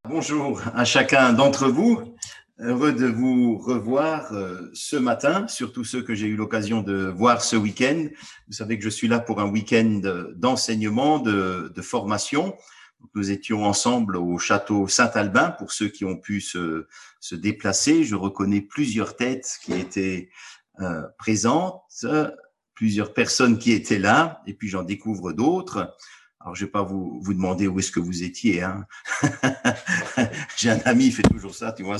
Bonjour à chacun d'entre vous. Heureux de vous revoir ce matin, surtout ceux que j'ai eu l'occasion de voir ce week-end. Vous savez que je suis là pour un week-end d'enseignement, de formation. Nous étions ensemble au château Saint-Albin pour ceux qui ont pu se déplacer. Je reconnais plusieurs têtes qui étaient présentes, plusieurs personnes qui étaient là, et puis j'en découvre d'autres. Alors, je vais pas vous demander où est-ce que vous étiez, hein. J'ai un ami, il fait toujours ça, tu vois,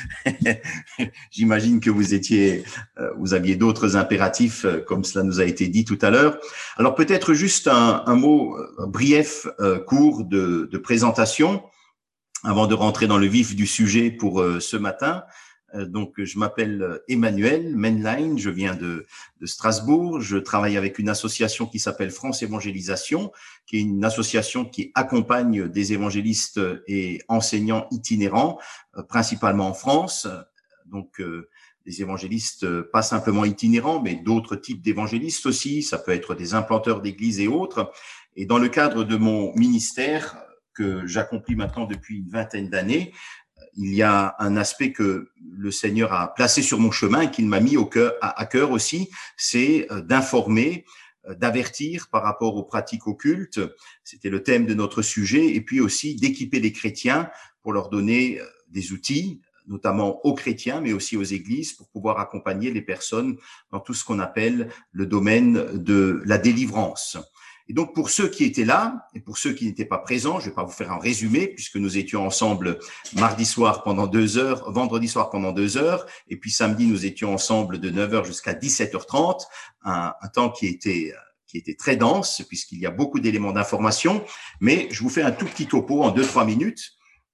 j'imagine que vous aviez d'autres impératifs, comme cela nous a été dit tout à l'heure. Alors, peut-être juste un mot brief, court de présentation avant de rentrer dans le vif du sujet pour ce matin. Donc, je m'appelle Emmanuel Menlein, je viens de Strasbourg. Je travaille avec une association qui s'appelle France Évangélisation, qui est une association qui accompagne des évangélistes et enseignants itinérants, principalement en France. Donc, des évangélistes pas simplement itinérants, mais d'autres types d'évangélistes aussi. Ça peut être des implanteurs d'églises et autres. Et dans le cadre de mon ministère, que j'accomplis maintenant depuis une vingtaine d'années, il y a un aspect que le Seigneur a placé sur mon chemin et qu'il m'a mis à cœur aussi, c'est d'informer, d'avertir par rapport aux pratiques occultes. C'était le thème de notre sujet. Et puis aussi d'équiper les chrétiens pour leur donner des outils, notamment aux chrétiens, mais aussi aux églises, pour pouvoir accompagner les personnes dans tout ce qu'on appelle le domaine de la délivrance. Et donc, pour ceux qui étaient là et pour ceux qui n'étaient pas présents, je vais pas vous faire un résumé puisque nous étions ensemble mardi soir pendant 2 heures, vendredi soir pendant 2 heures, et puis samedi, nous étions ensemble de 9 heures jusqu'à 17h30, un temps qui était très dense puisqu'il y a beaucoup d'éléments d'information, mais je vous fais un tout petit topo en 2-3 minutes.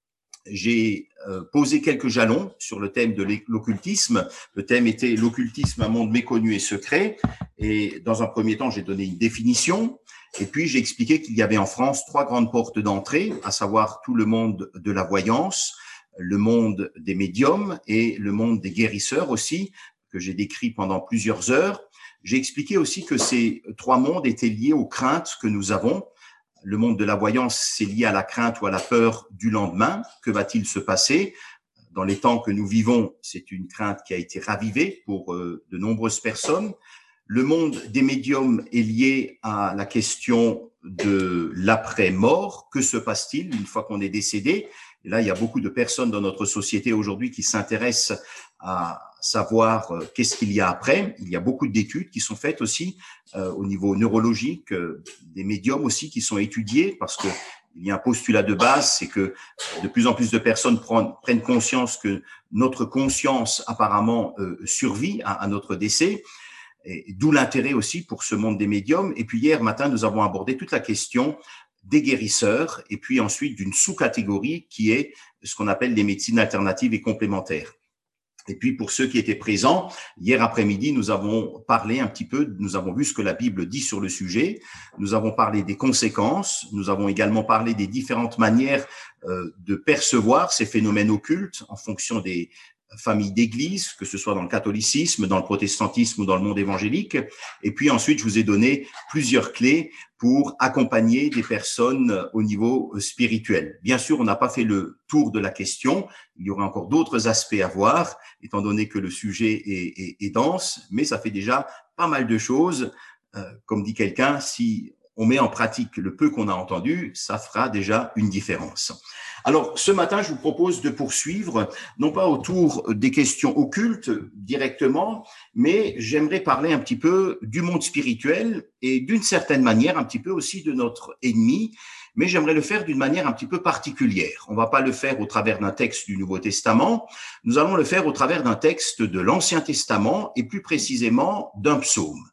J'ai posé quelques jalons sur le thème de l'occultisme. Le thème était l'occultisme, un monde méconnu et secret. Et dans un premier temps, j'ai donné une définition. Et puis, j'ai expliqué qu'il y avait en France 3 grandes portes d'entrée, à savoir tout le monde de la voyance, le monde des médiums et le monde des guérisseurs aussi, que j'ai décrit pendant plusieurs heures. J'ai expliqué aussi que ces 3 mondes étaient liés aux craintes que nous avons. Le monde de la voyance, c'est lié à la crainte ou à la peur du lendemain. Que va-t-il se passer? Dans les temps que nous vivons, c'est une crainte qui a été ravivée pour de nombreuses personnes. Le monde des médiums est lié à la question de l'après-mort. Que se passe-t-il une fois qu'on est décédé? Et là, il y a beaucoup de personnes dans notre société aujourd'hui qui s'intéressent à savoir qu'est-ce qu'il y a après. Il y a beaucoup d'études qui sont faites aussi au niveau neurologique, des médiums aussi qui sont étudiés parce que il y a un postulat de base, c'est que de plus en plus de personnes prennent conscience que notre conscience apparemment survit à notre décès. Et d'où l'intérêt aussi pour ce monde des médiums. Et puis hier matin, nous avons abordé toute la question des guérisseurs et puis ensuite d'une sous-catégorie qui est ce qu'on appelle les médecines alternatives et complémentaires. Et puis pour ceux qui étaient présents, hier après-midi, nous avons parlé un petit peu, nous avons vu ce que la Bible dit sur le sujet, nous avons parlé des conséquences, nous avons également parlé des différentes manières de percevoir ces phénomènes occultes en fonction des familles d'église, que ce soit dans le catholicisme, dans le protestantisme ou dans le monde évangélique. Et puis ensuite, je vous ai donné plusieurs clés pour accompagner des personnes au niveau spirituel. Bien sûr, on n'a pas fait le tour de la question. Il y aura encore d'autres aspects à voir, étant donné que le sujet est dense, mais ça fait déjà pas mal de choses. Comme dit quelqu'un, si on met en pratique le peu qu'on a entendu, ça fera déjà une différence. Alors, ce matin, je vous propose de poursuivre, non pas autour des questions occultes directement, mais j'aimerais parler un petit peu du monde spirituel et d'une certaine manière un petit peu aussi de notre ennemi, mais j'aimerais le faire d'une manière un petit peu particulière. On ne va pas le faire au travers d'un texte du Nouveau Testament, nous allons le faire au travers d'un texte de l'Ancien Testament et plus précisément d'un psaume.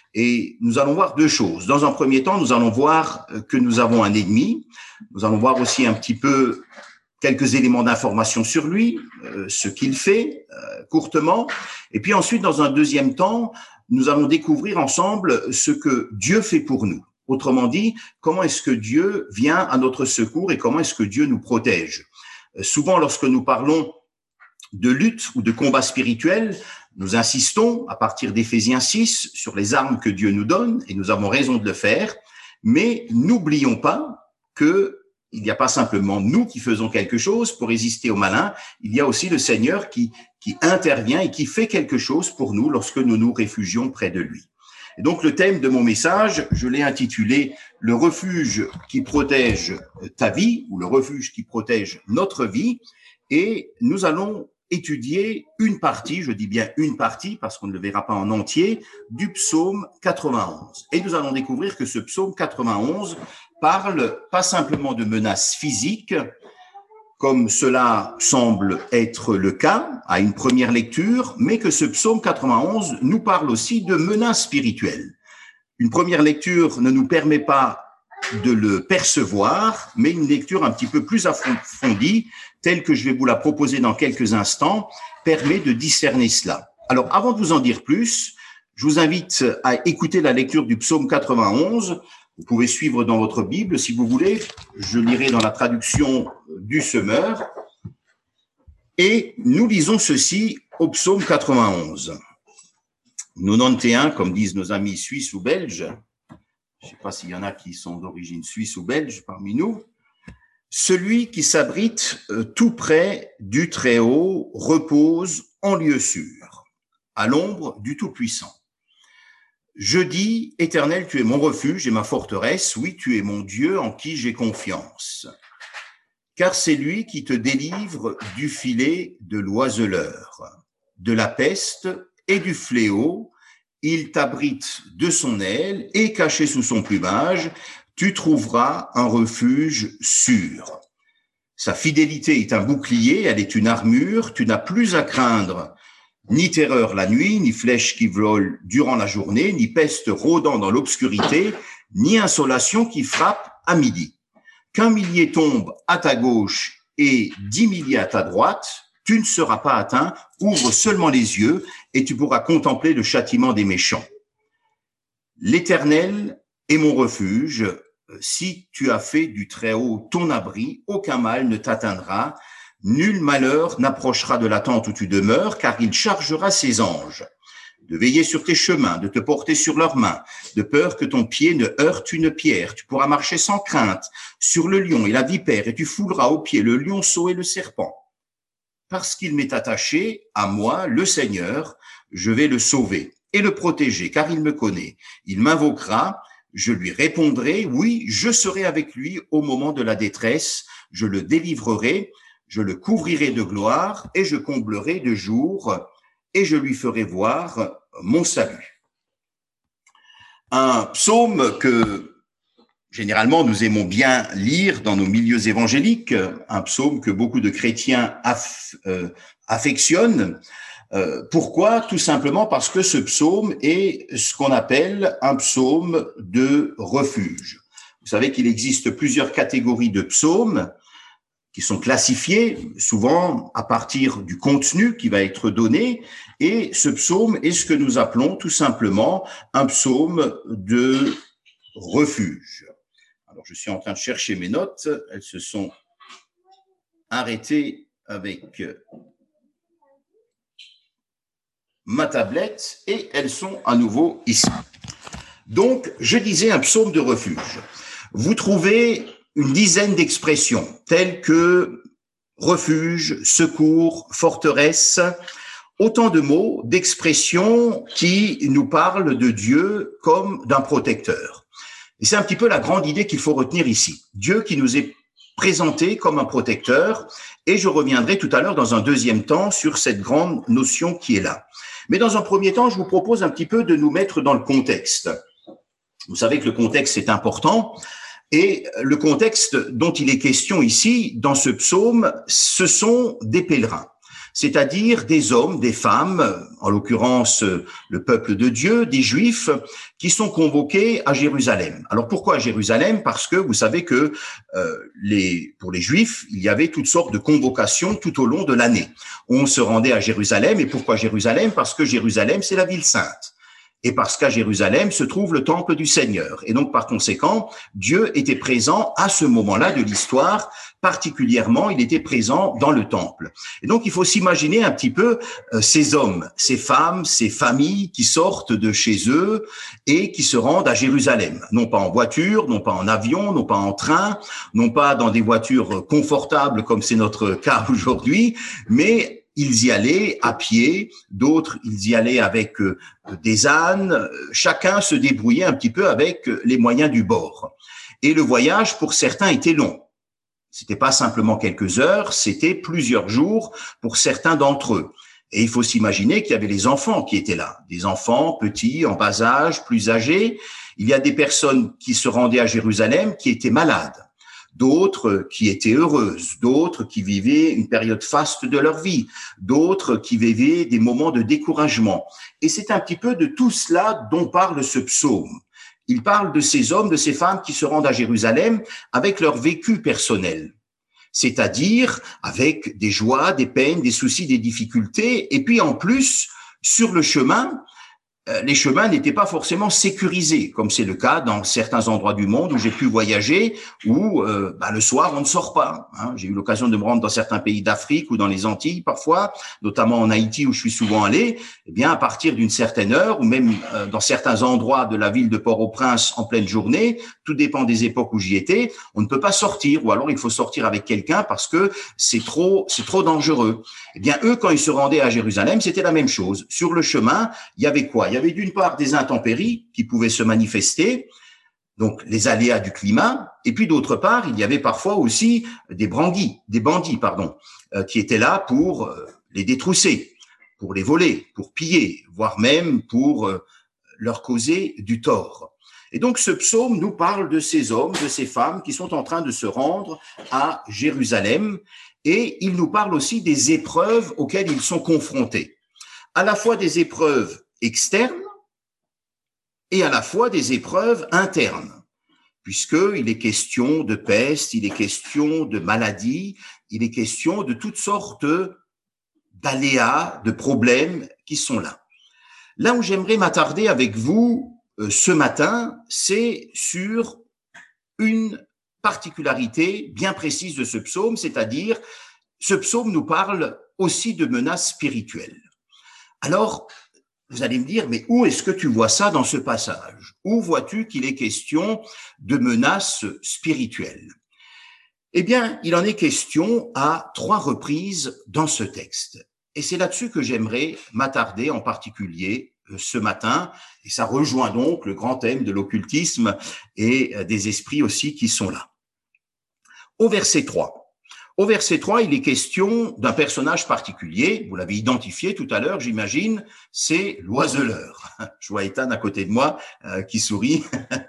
Et nous allons voir 2 choses. Dans un premier temps, nous allons voir que nous avons un ennemi. Nous allons voir aussi un petit peu quelques éléments d'information sur lui, ce qu'il fait courtement. Et puis ensuite, dans un deuxième temps, nous allons découvrir ensemble ce que Dieu fait pour nous. Autrement dit, comment est-ce que Dieu vient à notre secours et comment est-ce que Dieu nous protège. Souvent, lorsque nous parlons de lutte ou de combat spirituel, nous insistons, à partir d'Éphésiens 6, sur les armes que Dieu nous donne, et nous avons raison de le faire, mais n'oublions pas que il n'y a pas simplement nous qui faisons quelque chose pour résister au malin, il y a aussi le Seigneur qui intervient et qui fait quelque chose pour nous lorsque nous nous réfugions près de lui. Et donc le thème de mon message, je l'ai intitulé « Le refuge qui protège ta vie » ou « Le refuge qui protège notre vie ». Et nous allons étudier une partie, je dis bien une partie parce qu'on ne le verra pas en entier, du psaume 91. Et nous allons découvrir que ce psaume 91 parle pas simplement de menaces physiques, comme cela semble être le cas à une première lecture, mais que ce psaume 91 nous parle aussi de menaces spirituelles. Une première lecture ne nous permet pas de le percevoir, mais une lecture un petit peu plus approfondie, telle que je vais vous la proposer dans quelques instants, permet de discerner cela. Alors, avant de vous en dire plus, je vous invite à écouter la lecture du psaume 91. Vous pouvez suivre dans votre Bible, si vous voulez. Je lirai dans la traduction du semeur. Et nous lisons ceci au psaume 91. 91, comme disent nos amis suisses ou belges. Je ne sais pas s'il y en a qui sont d'origine suisse ou belge parmi nous. Celui qui s'abrite tout près du Très-Haut repose en lieu sûr, à l'ombre du Tout-Puissant. Je dis, Éternel, tu es mon refuge et ma forteresse, oui, tu es mon Dieu en qui j'ai confiance. Car c'est lui qui te délivre du filet de l'oiseleur, de la peste et du fléau. Il t'abrite de son aile et caché sous son plumage, tu trouveras un refuge sûr. Sa fidélité est un bouclier, elle est une armure, tu n'as plus à craindre ni terreur la nuit, ni flèche qui vole durant la journée, ni peste rôdant dans l'obscurité, ni insolation qui frappe à midi. Qu'un millier tombe à ta gauche et 10 milliers à ta droite, tu ne seras pas atteint, ouvre seulement les yeux et tu pourras contempler le châtiment des méchants. L'Éternel est mon refuge, si tu as fait du Très-Haut ton abri, aucun mal ne t'atteindra, nul malheur n'approchera de la tente où tu demeures, car il chargera ses anges de veiller sur tes chemins, de te porter sur leurs mains, de peur que ton pied ne heurte une pierre. Tu pourras marcher sans crainte sur le lion et la vipère, et tu fouleras aux pieds le lionceau et le serpent. Parce qu'il m'est attaché, à moi, le Seigneur, je vais le sauver et le protéger, car il me connaît. Il m'invoquera, je lui répondrai, oui, je serai avec lui au moment de la détresse, je le délivrerai, je le couvrirai de gloire et je comblerai de jours et je lui ferai voir mon salut. Un psaume que généralement nous aimons bien lire dans nos milieux évangéliques, un psaume que beaucoup de chrétiens affectionnent. Pourquoi? Tout simplement parce que ce psaume est ce qu'on appelle un psaume de refuge. Vous savez qu'il existe plusieurs catégories de psaumes qui sont classifiés souvent à partir du contenu qui va être donné, et ce psaume est ce que nous appelons tout simplement un psaume de refuge. Alors, je suis en train de chercher mes notes, elles se sont arrêtées avec ma tablette et elles sont à nouveau ici. Donc, je disais un psaume de refuge. Vous trouvez une dizaine d'expressions telles que refuge, secours, forteresse, autant de mots, d'expressions qui nous parlent de Dieu comme d'un protecteur. Et c'est un petit peu la grande idée qu'il faut retenir ici. Dieu qui nous est présenté comme un protecteur, et je reviendrai tout à l'heure dans un deuxième temps sur cette grande notion qui est là. Mais dans un premier temps, je vous propose un petit peu de nous mettre dans le contexte. Vous savez que le contexte est important. Et le contexte dont il est question ici, dans ce psaume, ce sont des pèlerins, c'est-à-dire des hommes, des femmes, en l'occurrence le peuple de Dieu, des Juifs, qui sont convoqués à Jérusalem. Alors pourquoi à Jérusalem? Parce que vous savez que pour les Juifs, il y avait toutes sortes de convocations tout au long de l'année. On se rendait à Jérusalem, et pourquoi Jérusalem? Parce que Jérusalem, c'est la ville sainte. Et parce qu'à Jérusalem se trouve le temple du Seigneur. Et donc, par conséquent, Dieu était présent à ce moment-là de l'histoire particulièrement, il était présent dans le temple. Et donc, il faut s'imaginer un petit peu ces hommes, ces femmes, ces familles qui sortent de chez eux et qui se rendent à Jérusalem. Non pas en voiture, non pas en avion, non pas en train, non pas dans des voitures confortables comme c'est notre cas aujourd'hui, mais ils y allaient à pied, d'autres, ils y allaient avec des ânes. Chacun se débrouillait un petit peu avec les moyens du bord. Et le voyage, pour certains, était long. C'était pas simplement quelques heures, c'était plusieurs jours pour certains d'entre eux. Et il faut s'imaginer qu'il y avait les enfants qui étaient là, des enfants petits, en bas âge, plus âgés. Il y a des personnes qui se rendaient à Jérusalem qui étaient malades, d'autres qui étaient heureuses, d'autres qui vivaient une période faste de leur vie, d'autres qui vivaient des moments de découragement. Et c'est un petit peu de tout cela dont parle ce psaume. Il parle de ces hommes, de ces femmes qui se rendent à Jérusalem avec leur vécu personnel, c'est-à-dire avec des joies, des peines, des soucis, des difficultés. Et puis en plus, sur le chemin, les chemins n'étaient pas forcément sécurisés, comme c'est le cas dans certains endroits du monde où j'ai pu voyager, où le soir on ne sort pas. Hein. J'ai eu l'occasion de me rendre dans certains pays d'Afrique ou dans les Antilles parfois, notamment en Haïti où je suis souvent allé. Eh bien, à partir d'une certaine heure, ou même dans certains endroits de la ville de Port-au-Prince en pleine journée, tout dépend des époques où j'y étais, on ne peut pas sortir, ou alors il faut sortir avec quelqu'un parce que c'est trop dangereux. Eh bien, eux, quand ils se rendaient à Jérusalem, c'était la même chose. Sur le chemin, il y avait quoi? Il y avait d'une part des intempéries qui pouvaient se manifester, donc les aléas du climat, et puis d'autre part, il y avait parfois aussi des bandits, qui étaient là pour les détrousser, pour les voler, pour piller, voire même pour leur causer du tort. Et donc ce psaume nous parle de ces hommes, de ces femmes qui sont en train de se rendre à Jérusalem, et il nous parle aussi des épreuves auxquelles ils sont confrontés, à la fois des épreuves externes et à la fois des épreuves internes, puisqu'il est question de peste, il est question de maladie, il est question de toutes sortes d'aléas, de problèmes qui sont là. Là où j'aimerais m'attarder avec vous ce matin, c'est sur une particularité bien précise de ce psaume, c'est-à-dire ce psaume nous parle aussi de menaces spirituelles. Alors, vous allez me dire, mais où est-ce que tu vois ça dans ce passage? Où vois-tu qu'il est question de menaces spirituelles? Eh bien, il en est question à 3 reprises dans ce texte. Et c'est là-dessus que j'aimerais m'attarder en particulier ce matin. Et ça rejoint donc le grand thème de l'occultisme et des esprits aussi qui sont là. Au verset 3. Au verset 3, il est question d'un personnage particulier. Vous l'avez identifié tout à l'heure, j'imagine, c'est l'oiseleur. Je vois Ethan à côté de moi qui sourit.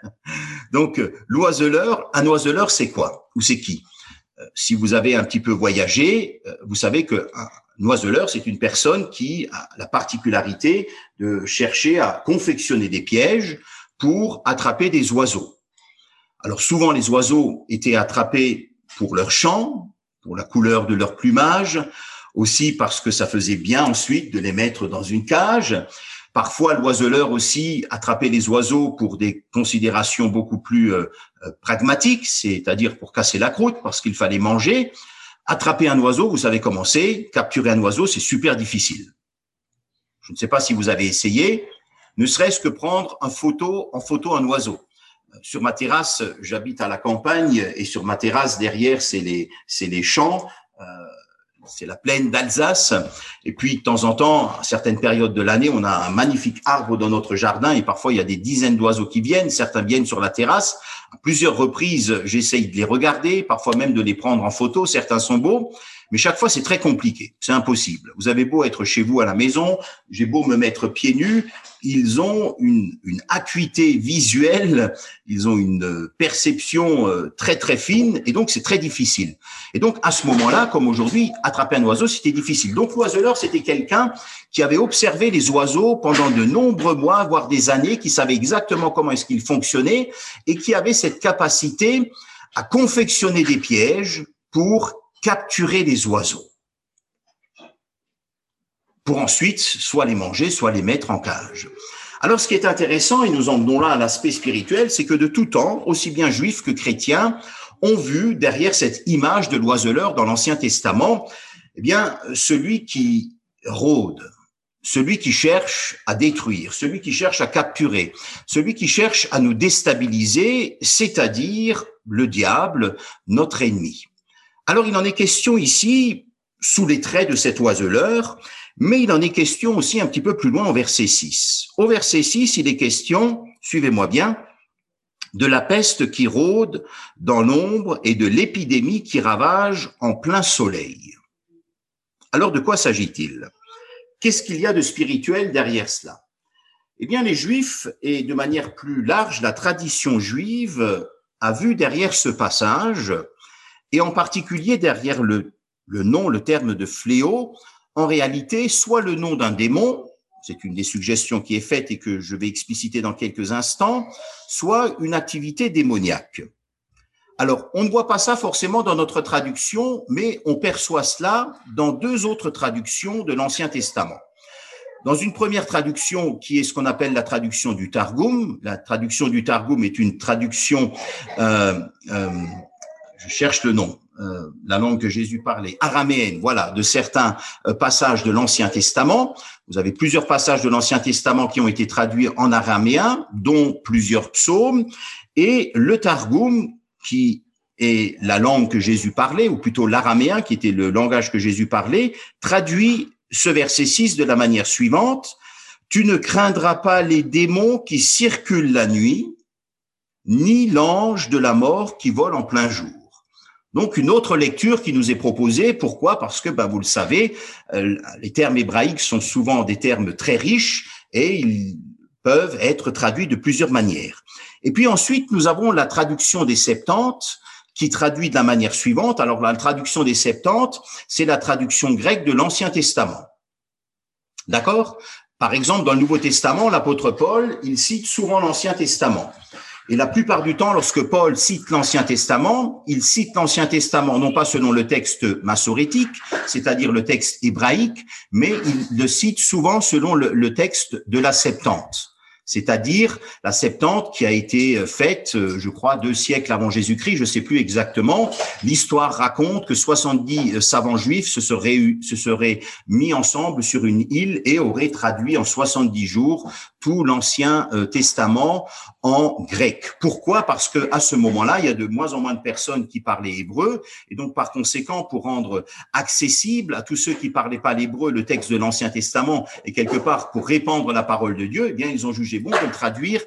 Donc, l'oiseleur, un oiseleur, c'est quoi? Ou c'est qui? Si vous avez un petit peu voyagé, vous savez qu'un oiseleur, c'est une personne qui a la particularité de chercher à confectionner des pièges pour attraper des oiseaux. Alors, souvent, les oiseaux étaient attrapés pour leur chant, pour la couleur de leur plumage, aussi parce que ça faisait bien ensuite de les mettre dans une cage. Parfois, l'oiseleur aussi attrapait les oiseaux pour des considérations beaucoup plus pragmatiques, c'est-à-dire pour casser la croûte, parce qu'il fallait manger. Attraper un oiseau, vous savez comment c'est. Capturer un oiseau, c'est super difficile. Je ne sais pas si vous avez essayé, ne serait-ce que prendre en photo un oiseau. Sur ma terrasse, j'habite à la campagne et sur ma terrasse derrière, c'est les champs, c'est la plaine d'Alsace. Et puis de temps en temps, à certaines périodes de l'année, on a un magnifique arbre dans notre jardin et parfois il y a des dizaines d'oiseaux qui viennent. Certains viennent sur la terrasse. À plusieurs reprises, j'essaye de les regarder, parfois même de les prendre en photo. Certains sont beaux, mais chaque fois c'est très compliqué. C'est impossible. Vous avez beau être chez vous à la maison, j'ai beau me mettre pieds nus, ils ont une acuité visuelle, ils ont une perception très très fine et donc c'est très difficile. Et donc à ce moment-là, comme aujourd'hui, attraper un oiseau, c'était difficile. Donc l'oiseleur, c'était quelqu'un qui avait observé les oiseaux pendant de nombreux mois, voire des années, qui savait exactement comment est-ce qu'ils fonctionnaient et qui avait cette capacité à confectionner des pièges pour capturer les oiseaux, pour ensuite soit les manger, soit les mettre en cage. Alors, ce qui est intéressant, et nous en venons là à l'aspect spirituel, c'est que de tout temps, aussi bien juifs que chrétiens, ont vu derrière cette image de l'oiseleur dans l'Ancien Testament, eh bien, celui qui rôde, celui qui cherche à détruire, celui qui cherche à capturer, celui qui cherche à nous déstabiliser, c'est-à-dire le diable, notre ennemi. Alors, il en est question ici, sous les traits de cet oiseleur, mais il en est question aussi un petit peu plus loin au verset 6. Au verset 6, il est question, suivez-moi bien, de la peste qui rôde dans l'ombre et de l'épidémie qui ravage en plein soleil. Alors, de quoi s'agit-il? Qu'est-ce qu'il y a de spirituel derrière cela? Eh bien, les Juifs, et de manière plus large, la tradition juive a vu derrière ce passage, et en particulier derrière le nom, le terme de fléau, en réalité, soit le nom d'un démon, c'est une des suggestions qui est faite et que je vais expliciter dans quelques instants, soit une activité démoniaque. Alors, on ne voit pas ça forcément dans notre traduction, mais on perçoit cela dans deux autres traductions de l'Ancien Testament. Dans une première traduction, qui est ce qu'on appelle la traduction du Targum, la traduction du Targum est une traduction, je cherche le nom, la langue que Jésus parlait, araméenne, voilà, de certains passages de l'Ancien Testament. Vous avez plusieurs passages de l'Ancien Testament qui ont été traduits en araméen, dont plusieurs psaumes, et le Targum, qui est la langue que Jésus parlait, ou plutôt l'araméen, qui était le langage que Jésus parlait, traduit ce verset 6 de la manière suivante: « Tu ne craindras pas les démons qui circulent la nuit, ni l'ange de la mort qui vole en plein jour. » Donc, une autre lecture qui nous est proposée. Pourquoi? Parce que, vous le savez, les termes hébraïques sont souvent des termes très riches et ils peuvent être traduits de plusieurs manières. Et puis ensuite, nous avons la traduction des Septante qui traduit de la manière suivante. Alors, la traduction des Septante, c'est la traduction grecque de l'Ancien Testament. D'accord? Par exemple, dans le Nouveau Testament, l'apôtre Paul, il cite souvent l'Ancien Testament. Et la plupart du temps, lorsque Paul cite l'Ancien Testament, il cite l'Ancien Testament non pas selon le texte massorétique, c'est-à-dire le texte hébraïque, mais il le cite souvent selon le texte de la Septante. C'est-à-dire la Septante qui a été faite, je crois, 2 siècles avant Jésus-Christ, je ne sais plus exactement. L'histoire raconte que 70 savants juifs se seraient mis ensemble sur une île et auraient traduit en 70 jours tout l'Ancien Testament en grec. Pourquoi? Parce que à ce moment-là, il y a de moins en moins de personnes qui parlaient hébreu, et donc par conséquent, pour rendre accessible à tous ceux qui parlaient pas l'hébreu le texte de l'Ancien Testament, et quelque part pour répandre la parole de Dieu, eh bien ils ont jugé bon de le traduire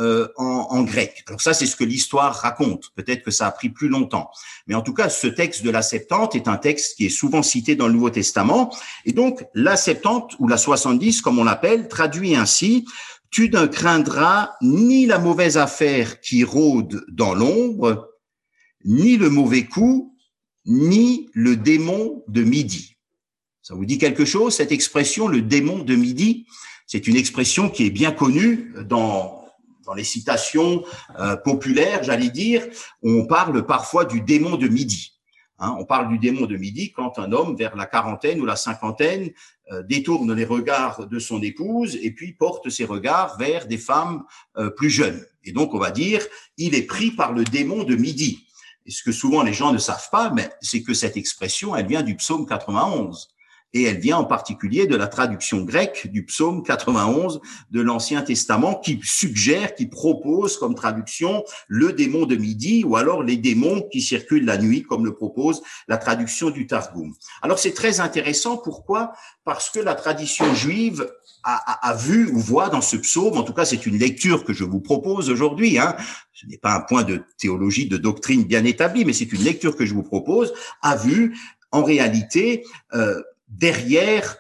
en grec. Alors ça, c'est ce que l'histoire raconte. Peut-être que ça a pris plus longtemps, mais en tout cas, ce texte de la Septante est un texte qui est souvent cité dans le Nouveau Testament, et donc la Septante ou la 70, comme on l'appelle, traduit ainsi: tu ne craindras ni la mauvaise affaire qui rôde dans l'ombre, ni le mauvais coup, ni le démon de midi. Ça vous dit quelque chose, cette expression, le démon de midi? C'est une expression qui est bien connue dans les citations populaires, j'allais dire. On parle parfois du démon de midi. On parle du démon de midi quand un homme, vers la quarantaine ou la cinquantaine, détourne les regards de son épouse et puis porte ses regards vers des femmes plus jeunes. Et donc, on va dire, il est pris par le démon de midi. Et ce que souvent les gens ne savent pas, mais c'est que cette expression, elle vient du psaume 91. Et elle vient en particulier de la traduction grecque du psaume 91 de l'Ancien Testament qui suggère, qui propose comme traduction le démon de midi ou alors les démons qui circulent la nuit, comme le propose la traduction du Targum. Alors c'est très intéressant. Pourquoi? Parce que la tradition juive a vu ou voit dans ce psaume, en tout cas c'est une lecture que je vous propose aujourd'hui, ce n'est pas un point de théologie, de doctrine bien établi, mais c'est une lecture que je vous propose, a vu en réalité derrière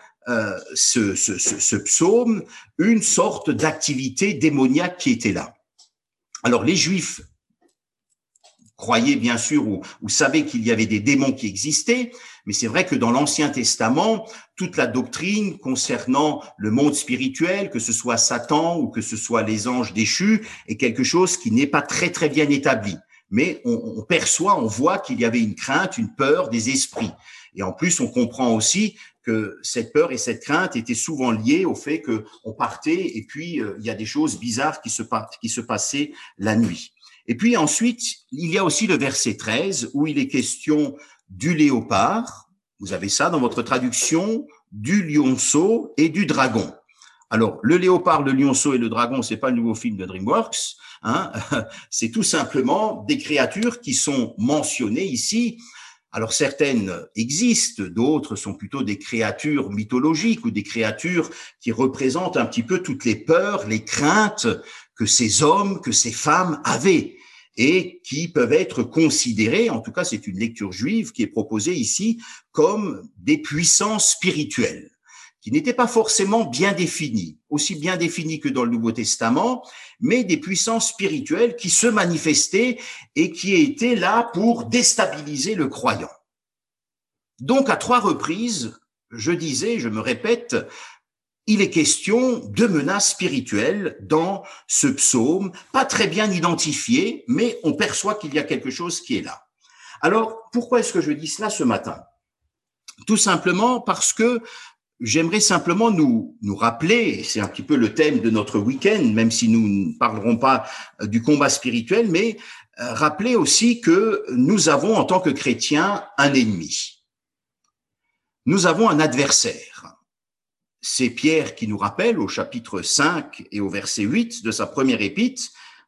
ce psaume une sorte d'activité démoniaque qui était là. Alors les Juifs croyaient bien sûr ou savaient qu'il y avait des démons qui existaient, mais c'est vrai que dans l'Ancien Testament, toute la doctrine concernant le monde spirituel, que ce soit Satan ou que ce soit les anges déchus, est quelque chose qui n'est pas très très bien établi. Mais on perçoit, on voit qu'il y avait une crainte, une peur des esprits. Et en plus, on comprend aussi que cette peur et cette crainte étaient souvent liées au fait qu'on partait et puis il y a des choses bizarres qui se passaient la nuit. Et puis ensuite, il y a aussi le verset 13 où il est question du léopard. Vous avez ça dans votre traduction, du lionceau et du dragon. Alors, le léopard, le lionceau et le dragon, c'est pas le nouveau film de DreamWorks, hein. C'est tout simplement des créatures qui sont mentionnées ici. Alors, certaines existent, d'autres sont plutôt des créatures mythologiques ou des créatures qui représentent un petit peu toutes les peurs, les craintes que ces hommes, que ces femmes avaient et qui peuvent être considérées, en tout cas c'est une lecture juive qui est proposée ici, comme des puissances spirituelles, qui n'étaient pas forcément bien définies, aussi bien définies que dans le Nouveau Testament, mais des puissances spirituelles qui se manifestaient et qui étaient là pour déstabiliser le croyant. Donc à 3 reprises, je disais, je me répète, il est question de menaces spirituelles dans ce psaume, pas très bien identifié, mais on perçoit qu'il y a quelque chose qui est là. Alors, pourquoi est-ce que je dis cela ce matin? Tout simplement parce que j'aimerais simplement nous rappeler, c'est un petit peu le thème de notre week-end, même si nous ne parlerons pas du combat spirituel, mais rappeler aussi que nous avons en tant que chrétiens un ennemi. Nous avons un adversaire. C'est Pierre qui nous rappelle au chapitre 5 et au verset 8 de sa première épître,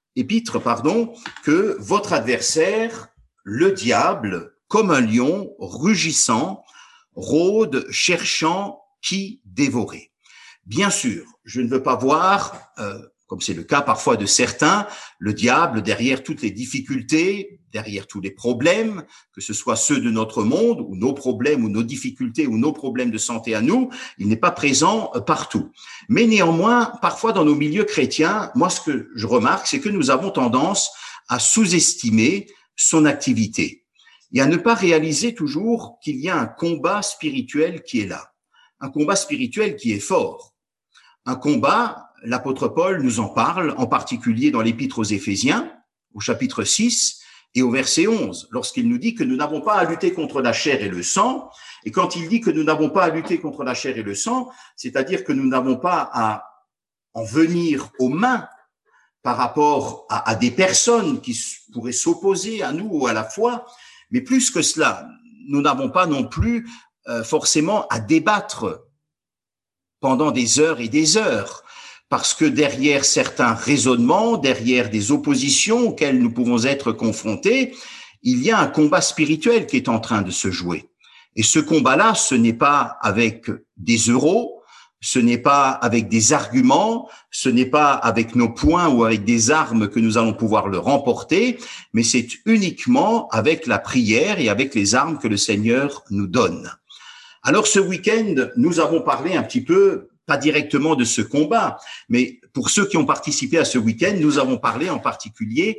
que votre adversaire, le diable, comme un lion rugissant, rôde cherchant qui dévorer. Bien sûr, je ne veux pas voir, comme c'est le cas parfois de certains, le diable derrière toutes les difficultés, derrière tous les problèmes, que ce soit ceux de notre monde, ou nos problèmes, ou nos difficultés, ou nos problèmes de santé à nous, il n'est pas présent partout. Mais néanmoins, parfois dans nos milieux chrétiens, moi ce que je remarque, c'est que nous avons tendance à sous-estimer son activité et à ne pas réaliser toujours qu'il y a un combat spirituel qui est là, un combat spirituel qui est fort, un combat. L'apôtre Paul nous en parle, en particulier dans l'épître aux Éphésiens, au chapitre 6 et au verset 11, lorsqu'il nous dit que nous n'avons pas à lutter contre la chair et le sang. Et quand il dit que nous n'avons pas à lutter contre la chair et le sang, c'est-à-dire que nous n'avons pas à en venir aux mains par rapport à des personnes qui pourraient s'opposer à nous ou à la foi, mais plus que cela, nous n'avons pas non plus forcément à débattre pendant des heures et des heures. Parce que derrière certains raisonnements, derrière des oppositions auxquelles nous pouvons être confrontés, il y a un combat spirituel qui est en train de se jouer. Et ce combat-là, ce n'est pas avec des euros, ce n'est pas avec des arguments, ce n'est pas avec nos poings ou avec des armes que nous allons pouvoir le remporter, mais c'est uniquement avec la prière et avec les armes que le Seigneur nous donne. Alors ce week-end, nous avons parlé un petit peu, pas directement de ce combat, mais pour ceux qui ont participé à ce week-end, nous avons parlé en particulier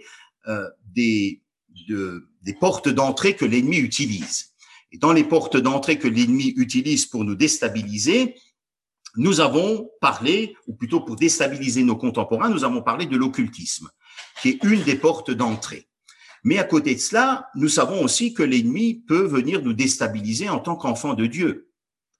des portes d'entrée que l'ennemi utilise. Et dans les portes d'entrée que l'ennemi utilise pour nous déstabiliser, nous avons parlé, ou plutôt pour déstabiliser nos contemporains, nous avons parlé de l'occultisme, qui est une des portes d'entrée. Mais à côté de cela, nous savons aussi que l'ennemi peut venir nous déstabiliser en tant qu'enfants de Dieu,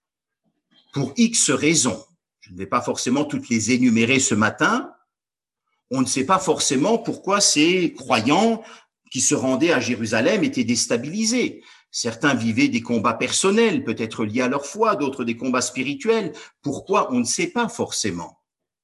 pour X raisons. Je ne vais pas forcément toutes les énumérer ce matin. On ne sait pas forcément pourquoi ces croyants qui se rendaient à Jérusalem étaient déstabilisés. Certains vivaient des combats personnels, peut-être liés à leur foi, d'autres des combats spirituels. Pourquoi? On ne sait pas forcément.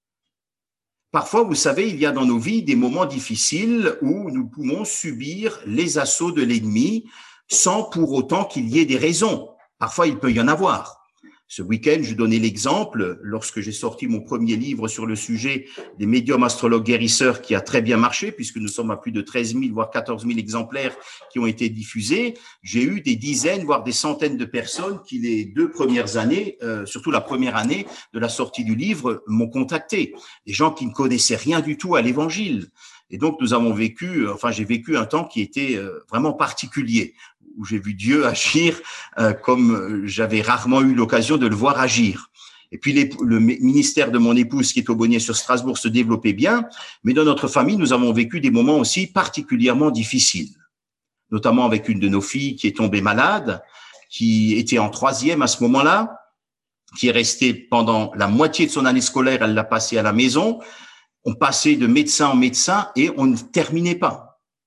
Parfois, vous savez, il y a dans nos vies des moments difficiles où nous pouvons subir les assauts de l'ennemi sans pour autant qu'il y ait des raisons. Parfois, il peut y en avoir. Ce week-end, je donnais l'exemple, lorsque j'ai sorti mon premier livre sur le sujet des médiums astrologues guérisseurs qui a très bien marché, puisque nous sommes à plus de 13 000, voire 14 000 exemplaires qui ont été diffusés. J'ai eu des dizaines, voire des centaines de personnes qui, les 2 premières années, surtout la première année de la sortie du livre, m'ont contacté. Des gens qui ne connaissaient rien du tout à l'évangile. Et donc, j'ai vécu un temps qui était vraiment particulier, où j'ai vu Dieu agir comme j'avais rarement eu l'occasion de le voir agir. Et puis, le ministère de mon épouse, qui est aumônier sur Strasbourg, se développait bien. Mais dans notre famille, nous avons vécu des moments aussi particulièrement difficiles, notamment avec une de nos filles qui est tombée malade, qui était en 3e à ce moment-là, qui est restée pendant la moitié de son année scolaire, elle l'a passée à la maison. On passait de médecin en médecin et on ne terminait pas.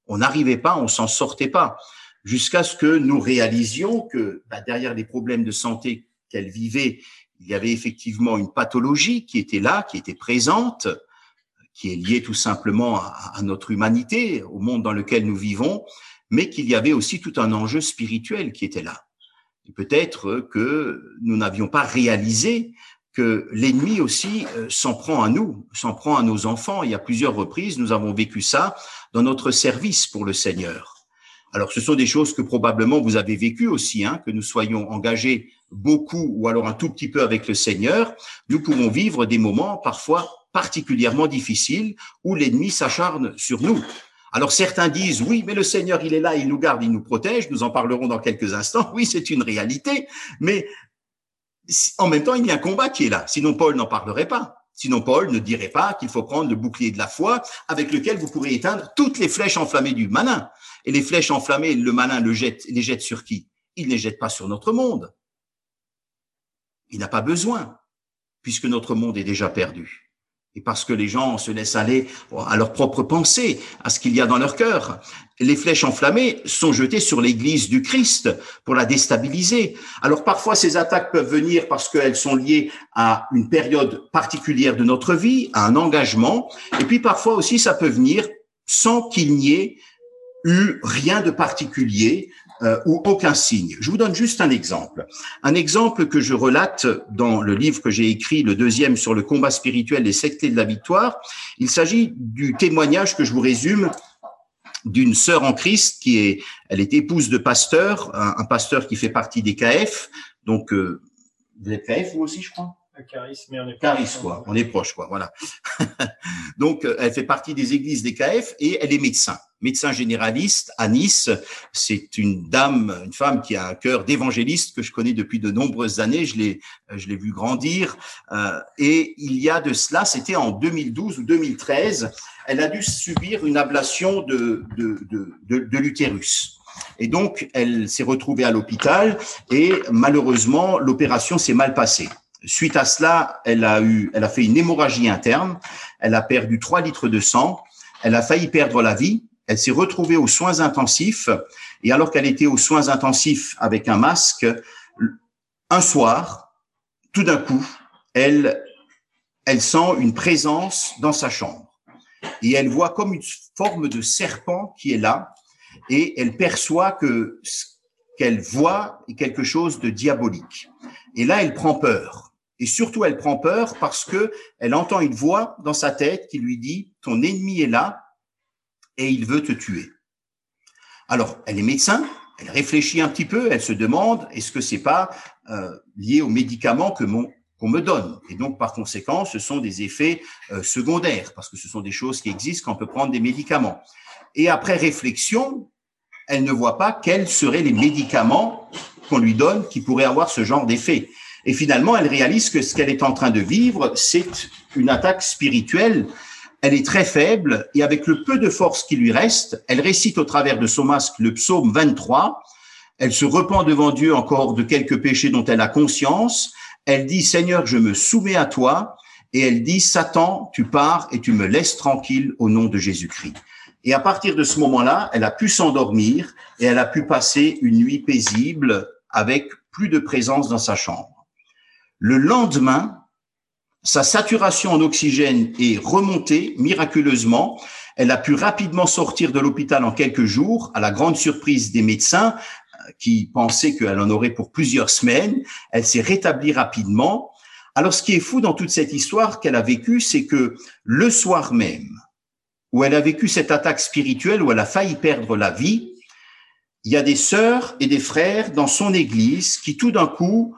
On n'arrivait pas, on s'en sortait pas, jusqu'à ce que nous réalisions que derrière les problèmes de santé qu'elle vivait, il y avait effectivement une pathologie qui était là, qui était présente, qui est liée tout simplement à notre humanité, au monde dans lequel nous vivons, mais qu'il y avait aussi tout un enjeu spirituel qui était là. Et peut-être que nous n'avions pas réalisé que l'ennemi aussi s'en prend à nous, s'en prend à nos enfants. Et à plusieurs reprises, nous avons vécu ça dans notre service pour le Seigneur. Alors, ce sont des choses que probablement vous avez vécues aussi, que nous soyons engagés beaucoup ou alors un tout petit peu avec le Seigneur. Nous pouvons vivre des moments parfois particulièrement difficiles où l'ennemi s'acharne sur nous. Alors certains disent, oui, mais le Seigneur, il est là, il nous garde, il nous protège. Nous en parlerons dans quelques instants. Oui, c'est une réalité, mais en même temps, il y a un combat qui est là. Sinon, Paul n'en parlerait pas. Sinon, Paul ne dirait pas qu'il faut prendre le bouclier de la foi avec lequel vous pourrez éteindre toutes les flèches enflammées du malin. Et les flèches enflammées, le malin les jette sur qui? Il ne les jette pas sur notre monde. Il n'a pas besoin, puisque notre monde est déjà perdu. Et parce que les gens se laissent aller à leurs propres pensées, à ce qu'il y a dans leur cœur. Les flèches enflammées sont jetées sur l'Église du Christ pour la déstabiliser. Alors parfois, ces attaques peuvent venir parce qu'elles sont liées à une période particulière de notre vie, à un engagement. Et puis parfois aussi, ça peut venir sans qu'il n'y ait eu rien de particulier ou aucun signe. Je vous donne juste un exemple. Un exemple que je relate dans le livre que j'ai écrit, le 2e sur le combat spirituel, les 7 clés de la victoire. Il s'agit du témoignage que je vous résume d'une sœur en Christ elle est épouse de pasteur, un pasteur qui fait partie des KF. Donc, vous êtes KF vous aussi, je crois? Caris, mais on est proche. Quoi. On est proche, quoi. Voilà. Donc, elle fait partie des églises des KF et elle est médecin généraliste à Nice. C'est une femme qui a un cœur d'évangéliste que je connais depuis de nombreuses années. Je l'ai vu grandir. Et il y a de cela, c'était en 2012 ou 2013, elle a dû subir une ablation de l'utérus. Et donc, elle s'est retrouvée à l'hôpital et malheureusement, l'opération s'est mal passée. Suite à cela, elle a fait une hémorragie interne. Elle a perdu 3 litres de sang. Elle a failli perdre la vie. Elle s'est retrouvée aux soins intensifs. Et alors qu'elle était aux soins intensifs avec un masque, un soir, tout d'un coup, elle sent une présence dans sa chambre. Et elle voit comme une forme de serpent qui est là. Et elle perçoit que ce qu'elle voit est quelque chose de diabolique. Et là, elle prend peur. Et surtout, elle prend peur parce que elle entend une voix dans sa tête qui lui dit « Ton ennemi est là et il veut te tuer ». Alors, elle est médecin, elle réfléchit un petit peu, elle se demande « Est-ce que c'est pas lié aux médicaments qu'on me donne ?» Et donc, par conséquent, ce sont des effets secondaires parce que ce sont des choses qui existent quand on peut prendre des médicaments. Et après réflexion, elle ne voit pas quels seraient les médicaments qu'on lui donne qui pourraient avoir ce genre d'effet. Et finalement, elle réalise que ce qu'elle est en train de vivre, c'est une attaque spirituelle. Elle est très faible et avec le peu de force qui lui reste, elle récite au travers de son masque le psaume 23. Elle se repent devant Dieu encore de quelques péchés dont elle a conscience. Elle dit « Seigneur, je me soumets à toi ». Et elle dit « Satan, tu pars et tu me laisses tranquille au nom de Jésus-Christ ». Et à partir de ce moment-là, elle a pu s'endormir et elle a pu passer une nuit paisible avec plus de présence dans sa chambre. Le lendemain, sa saturation en oxygène est remontée miraculeusement. Elle a pu rapidement sortir de l'hôpital en quelques jours, à la grande surprise des médecins qui pensaient qu'elle en aurait pour plusieurs semaines. Elle s'est rétablie rapidement. Alors, ce qui est fou dans toute cette histoire qu'elle a vécue, c'est que le soir même, où elle a vécu cette attaque spirituelle, où elle a failli perdre la vie, il y a des sœurs et des frères dans son église qui, tout d'un coup,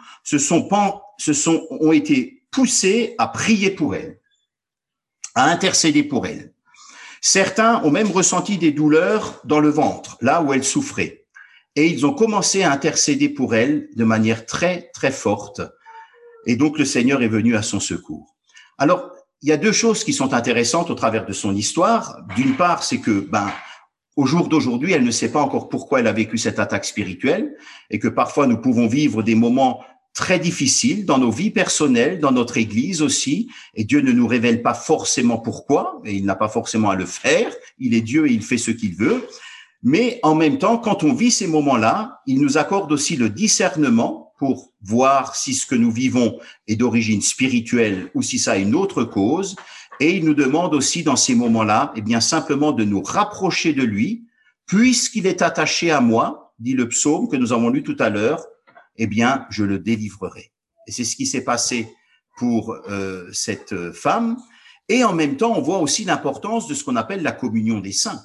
ont été poussés à prier pour elle, à intercéder pour elle. Certains ont même ressenti des douleurs dans le ventre, là où elle souffrait. Et ils ont commencé à intercéder pour elle de manière très, très forte. Et donc, le Seigneur est venu à son secours. Alors, il y a 2 choses qui sont intéressantes au travers de son histoire. D'une part, c'est que, au jour d'aujourd'hui, elle ne sait pas encore pourquoi elle a vécu cette attaque spirituelle et que parfois nous pouvons vivre des moments très difficiles dans nos vies personnelles, dans notre Église aussi, et Dieu ne nous révèle pas forcément pourquoi, et il n'a pas forcément à le faire, il est Dieu et il fait ce qu'il veut, mais en même temps, quand on vit ces moments-là, il nous accorde aussi le discernement pour voir si ce que nous vivons est d'origine spirituelle ou si ça a une autre cause, et il nous demande aussi dans ces moments-là, eh bien simplement de nous rapprocher de lui, puisqu'il est attaché à moi, dit le psaume que nous avons lu tout à l'heure, eh bien, je le délivrerai. Et c'est ce qui s'est passé pour cette femme. Et en même temps, on voit aussi l'importance de ce qu'on appelle la communion des saints.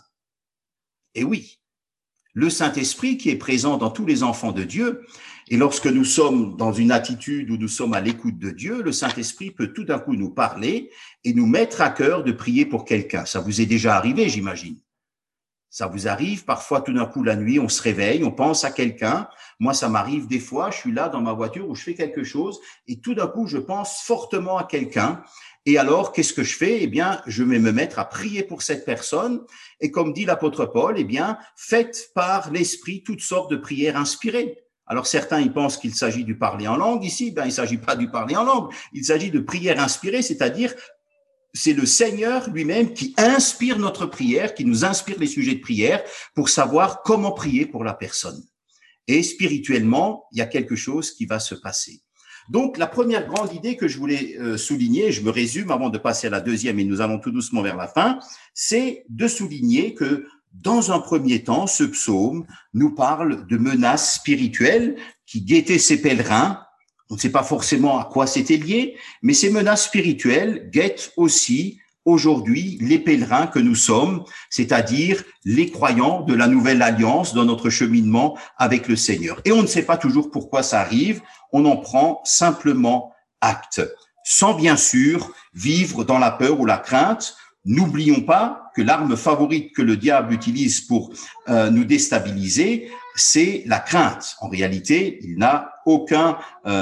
Et oui, le Saint-Esprit qui est présent dans tous les enfants de Dieu, et lorsque nous sommes dans une attitude où nous sommes à l'écoute de Dieu, le Saint-Esprit peut tout d'un coup nous parler et nous mettre à cœur de prier pour quelqu'un. Ça vous est déjà arrivé, j'imagine. Ça vous arrive parfois tout d'un coup la nuit, on se réveille, on pense à quelqu'un. Moi, ça m'arrive des fois, je suis là dans ma voiture où je fais quelque chose et tout d'un coup, je pense fortement à quelqu'un. Et alors, qu'est-ce que je fais? Eh bien, je vais me mettre à prier pour cette personne. Et comme dit l'apôtre Paul, eh bien, faites par l'Esprit toutes sortes de prières inspirées. Alors, certains, ils pensent qu'il s'agit du parler en langue. Ici, ben, il ne s'agit pas du parler en langue. Il s'agit de prières inspirées, c'est-à-dire c'est le Seigneur lui-même qui inspire notre prière, qui nous inspire les sujets de prière pour savoir comment prier pour la personne. Et spirituellement, il y a quelque chose qui va se passer. Donc, la première grande idée que je voulais souligner, je me résume avant de passer à la deuxième et nous allons tout doucement vers la fin, c'est de souligner que dans un premier temps, ce psaume nous parle de menaces spirituelles qui guettaient ces pèlerins. On ne sait pas forcément à quoi c'était lié, mais ces menaces spirituelles guettent aussi aujourd'hui les pèlerins que nous sommes, c'est-à-dire les croyants de la nouvelle alliance dans notre cheminement avec le Seigneur. Et on ne sait pas toujours pourquoi ça arrive, on en prend simplement acte, sans bien sûr vivre dans la peur ou la crainte. N'oublions pas que l'arme favorite que le diable utilise pour nous déstabiliser, c'est la crainte. En réalité, il n'a aucune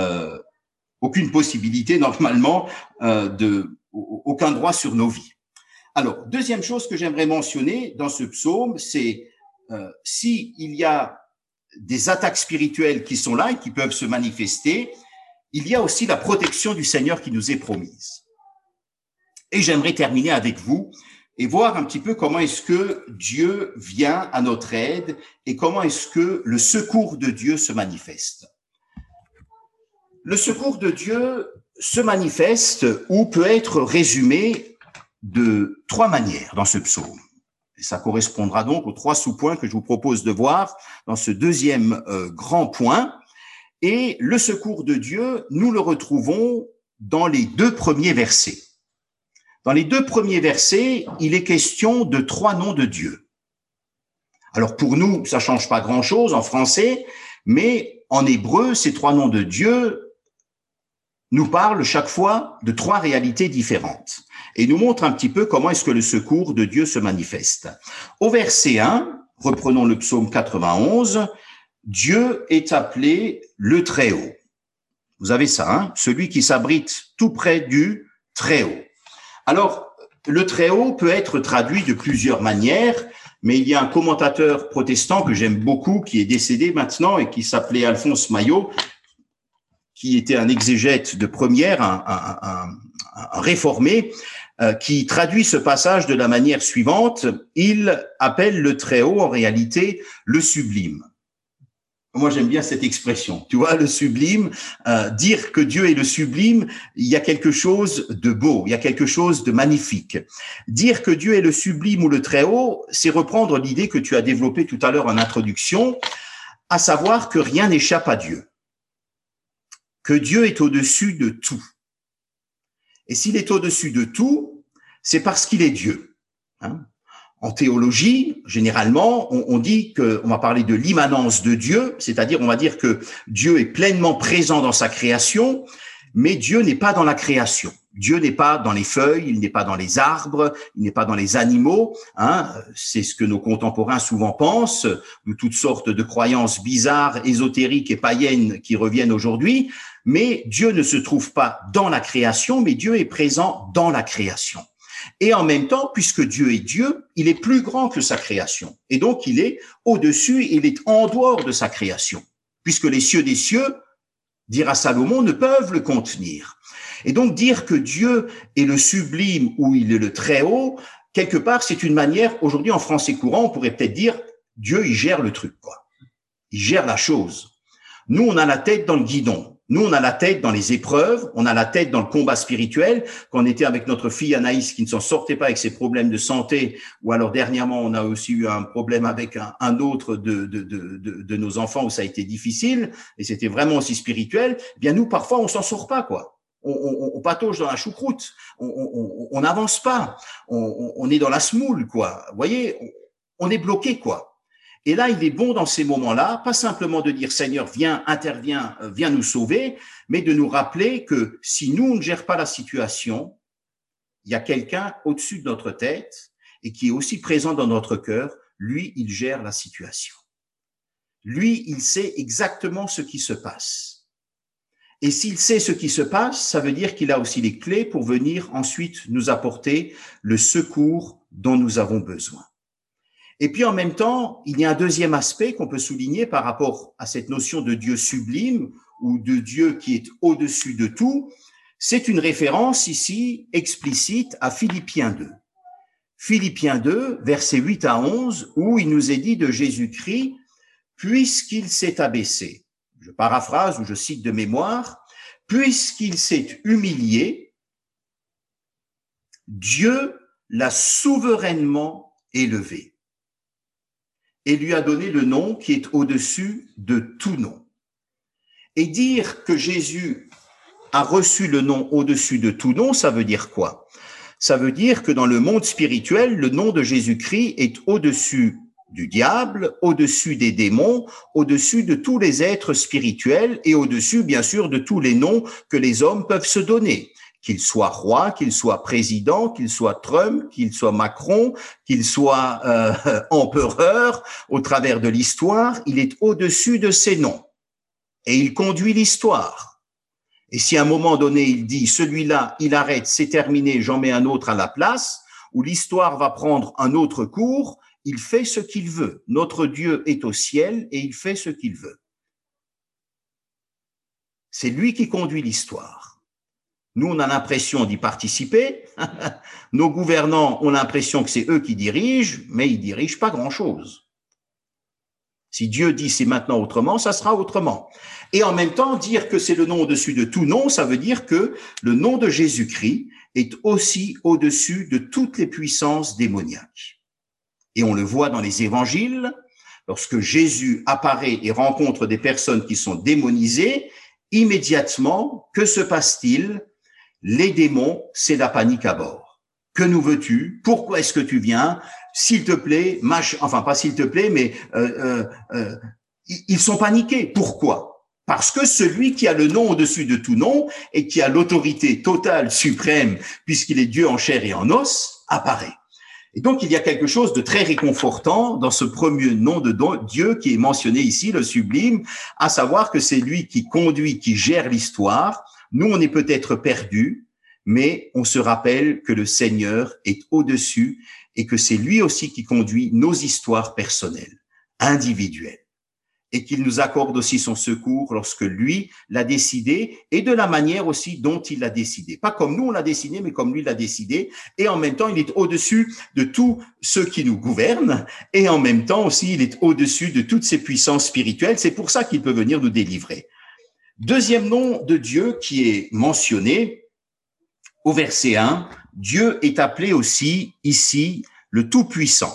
possibilité normalement aucun droit sur nos vies. Alors, deuxième chose que j'aimerais mentionner dans ce psaume, c'est s'il y a des attaques spirituelles qui sont là et qui peuvent se manifester, il y a aussi la protection du Seigneur qui nous est promise. Et j'aimerais terminer avec vous et voir un petit peu comment est-ce que Dieu vient à notre aide et comment est-ce que le secours de Dieu se manifeste. Le secours de Dieu se manifeste ou peut être résumé de trois manières dans ce psaume. Et ça correspondra donc aux trois sous-points que je vous propose de voir dans ce deuxième grand point. Et le secours de Dieu, nous le retrouvons dans les deux premiers versets. Dans les deux premiers versets, il est question de trois noms de Dieu. Alors pour nous, ça change pas grand-chose en français, mais en hébreu, ces trois noms de Dieu nous parlent chaque fois de trois réalités différentes et nous montrent un petit peu comment est-ce que le secours de Dieu se manifeste. Au verset 1, reprenons le psaume 91, Dieu est appelé le Très-Haut. Vous avez ça, hein? Celui qui s'abrite tout près du Très-Haut. Alors, le Très-Haut peut être traduit de plusieurs manières, mais il y a un commentateur protestant que j'aime beaucoup, qui est décédé maintenant et qui s'appelait Alphonse Maillot, qui était un exégète de première, un réformé, qui traduit ce passage de la manière suivante. Il appelle le Très-Haut, en réalité, le sublime. Moi, j'aime bien cette expression. Tu vois, le sublime, dire que Dieu est le sublime, il y a quelque chose de beau, il y a quelque chose de magnifique. Dire que Dieu est le sublime ou le Très-Haut, c'est reprendre l'idée que tu as développée tout à l'heure en introduction, à savoir que rien n'échappe à Dieu, que Dieu est au-dessus de tout. Et s'il est au-dessus de tout, c'est parce qu'il est Dieu. Hein? En théologie, généralement, on dit qu'on va parler de l'immanence de Dieu, c'est-à-dire on va dire que Dieu est pleinement présent dans sa création, mais Dieu n'est pas dans la création. Dieu n'est pas dans les feuilles, il n'est pas dans les arbres, il n'est pas dans les animaux. Hein. C'est ce que nos contemporains souvent pensent, de toutes sortes de croyances bizarres, ésotériques et païennes qui reviennent aujourd'hui. Mais Dieu ne se trouve pas dans la création, mais Dieu est présent dans la création. Et en même temps, puisque Dieu est Dieu, il est plus grand que sa création. Et donc, il est au-dessus, il est en dehors de sa création. Puisque les cieux des cieux dire à Salomon, ne peuvent le contenir. Et donc dire que Dieu est le sublime ou il est le très haut, quelque part, c'est une manière, aujourd'hui en français courant, on pourrait peut-être dire, Dieu, il gère le truc, quoi. Il gère la chose. Nous, on a la tête dans le guidon. Nous, on a la tête dans les épreuves, on a la tête dans le combat spirituel. Quand on était avec notre fille Anaïs qui ne s'en sortait pas avec ses problèmes de santé, ou alors dernièrement, on a aussi eu un problème avec un autre de nos enfants où ça a été difficile, et c'était vraiment aussi spirituel, eh bien nous, parfois, on s'en sort pas, quoi. On patauge dans la choucroute, on n'avance pas, on est dans la semoule, quoi. Vous voyez, on est bloqué, quoi. Et là, il est bon dans ces moments-là, pas simplement de dire Seigneur, viens, interviens, viens nous sauver, mais de nous rappeler que si nous, on ne gère pas la situation, il y a quelqu'un au-dessus de notre tête et qui est aussi présent dans notre cœur. Lui, il gère la situation. Lui, il sait exactement ce qui se passe. Et s'il sait ce qui se passe, ça veut dire qu'il a aussi les clés pour venir ensuite nous apporter le secours dont nous avons besoin. Et puis en même temps, il y a un deuxième aspect qu'on peut souligner par rapport à cette notion de Dieu sublime ou de Dieu qui est au-dessus de tout. C'est une référence ici explicite à Philippiens 2. Philippiens 2, versets 8 à 11, où il nous est dit de Jésus-Christ, puisqu'il s'est abaissé. Je paraphrase ou je cite de mémoire, puisqu'il s'est humilié, Dieu l'a souverainement élevé et lui a donné le nom qui est au-dessus de tout nom. Et dire que Jésus a reçu le nom au-dessus de tout nom, ça veut dire quoi? Ça veut dire que dans le monde spirituel, le nom de Jésus-Christ est au-dessus du diable, au-dessus des démons, au-dessus de tous les êtres spirituels et au-dessus, bien sûr, de tous les noms que les hommes peuvent se donner. Qu'il soit roi, qu'il soit président, qu'il soit Trump, qu'il soit Macron, qu'il soit empereur, au travers de l'histoire, il est au-dessus de ces noms. Et il conduit l'histoire. Et si à un moment donné, il dit, celui-là, il arrête, c'est terminé, j'en mets un autre à la place, ou l'histoire va prendre un autre cours, il fait ce qu'il veut. Notre Dieu est au ciel et il fait ce qu'il veut. C'est lui qui conduit l'histoire. Nous, on a l'impression d'y participer. Nos gouvernants ont l'impression que c'est eux qui dirigent, mais ils dirigent pas grand-chose. Si Dieu dit c'est maintenant autrement, ça sera autrement. Et en même temps, dire que c'est le nom au-dessus de tout nom, ça veut dire que le nom de Jésus-Christ est aussi au-dessus de toutes les puissances démoniaques. Et on le voit dans les évangiles, lorsque Jésus apparaît et rencontre des personnes qui sont démonisées, immédiatement, que se passe-t-il? Les démons, c'est la panique à bord. Que nous veux-tu? Pourquoi est-ce que tu viens? S'il te plaît, enfin pas s'il te plaît, mais ils sont paniqués. Pourquoi? Parce que celui qui a le nom au-dessus de tout nom et qui a l'autorité totale, suprême, puisqu'il est Dieu en chair et en os, apparaît. Et donc, il y a quelque chose de très réconfortant dans ce premier nom de Dieu qui est mentionné ici, le sublime, à savoir que c'est lui qui conduit, qui gère l'histoire. Nous, on est peut-être perdus, mais on se rappelle que le Seigneur est au-dessus et que c'est lui aussi qui conduit nos histoires personnelles, individuelles, et qu'il nous accorde aussi son secours lorsque lui l'a décidé et de la manière aussi dont il l'a décidé. Pas comme nous on l'a décidé, mais comme lui l'a décidé. Et en même temps, il est au-dessus de tous ceux qui nous gouvernent et en même temps aussi, il est au-dessus de toutes ces puissances spirituelles. C'est pour ça qu'il peut venir nous délivrer. Deuxième nom de Dieu qui est mentionné au verset 1, Dieu est appelé aussi ici le Tout-Puissant.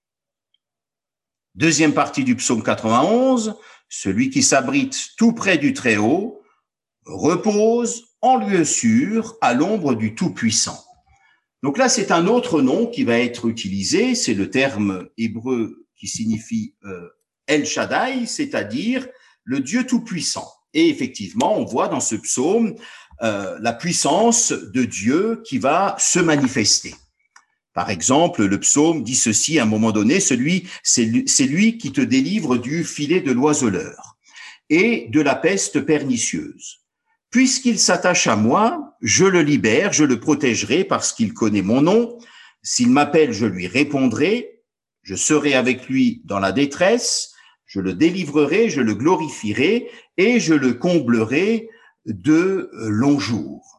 Deuxième partie du psaume 91, celui qui s'abrite tout près du Très-Haut repose en lieu sûr à l'ombre du Tout-Puissant. Donc là, c'est un autre nom qui va être utilisé, c'est le terme hébreu qui signifie El Shaddai, c'est-à-dire le Dieu Tout-Puissant. Et effectivement, on voit dans ce psaume la puissance de Dieu qui va se manifester. Par exemple, le psaume dit ceci à un moment donné, c'est lui qui te délivre du filet de l'oiseleur et de la peste pernicieuse. Puisqu'il s'attache à moi, je le libère, je le protégerai parce qu'il connaît mon nom. S'il m'appelle, je lui répondrai. Je serai avec lui dans la détresse. Je le délivrerai, je le glorifierai et je le comblerai de longs jours.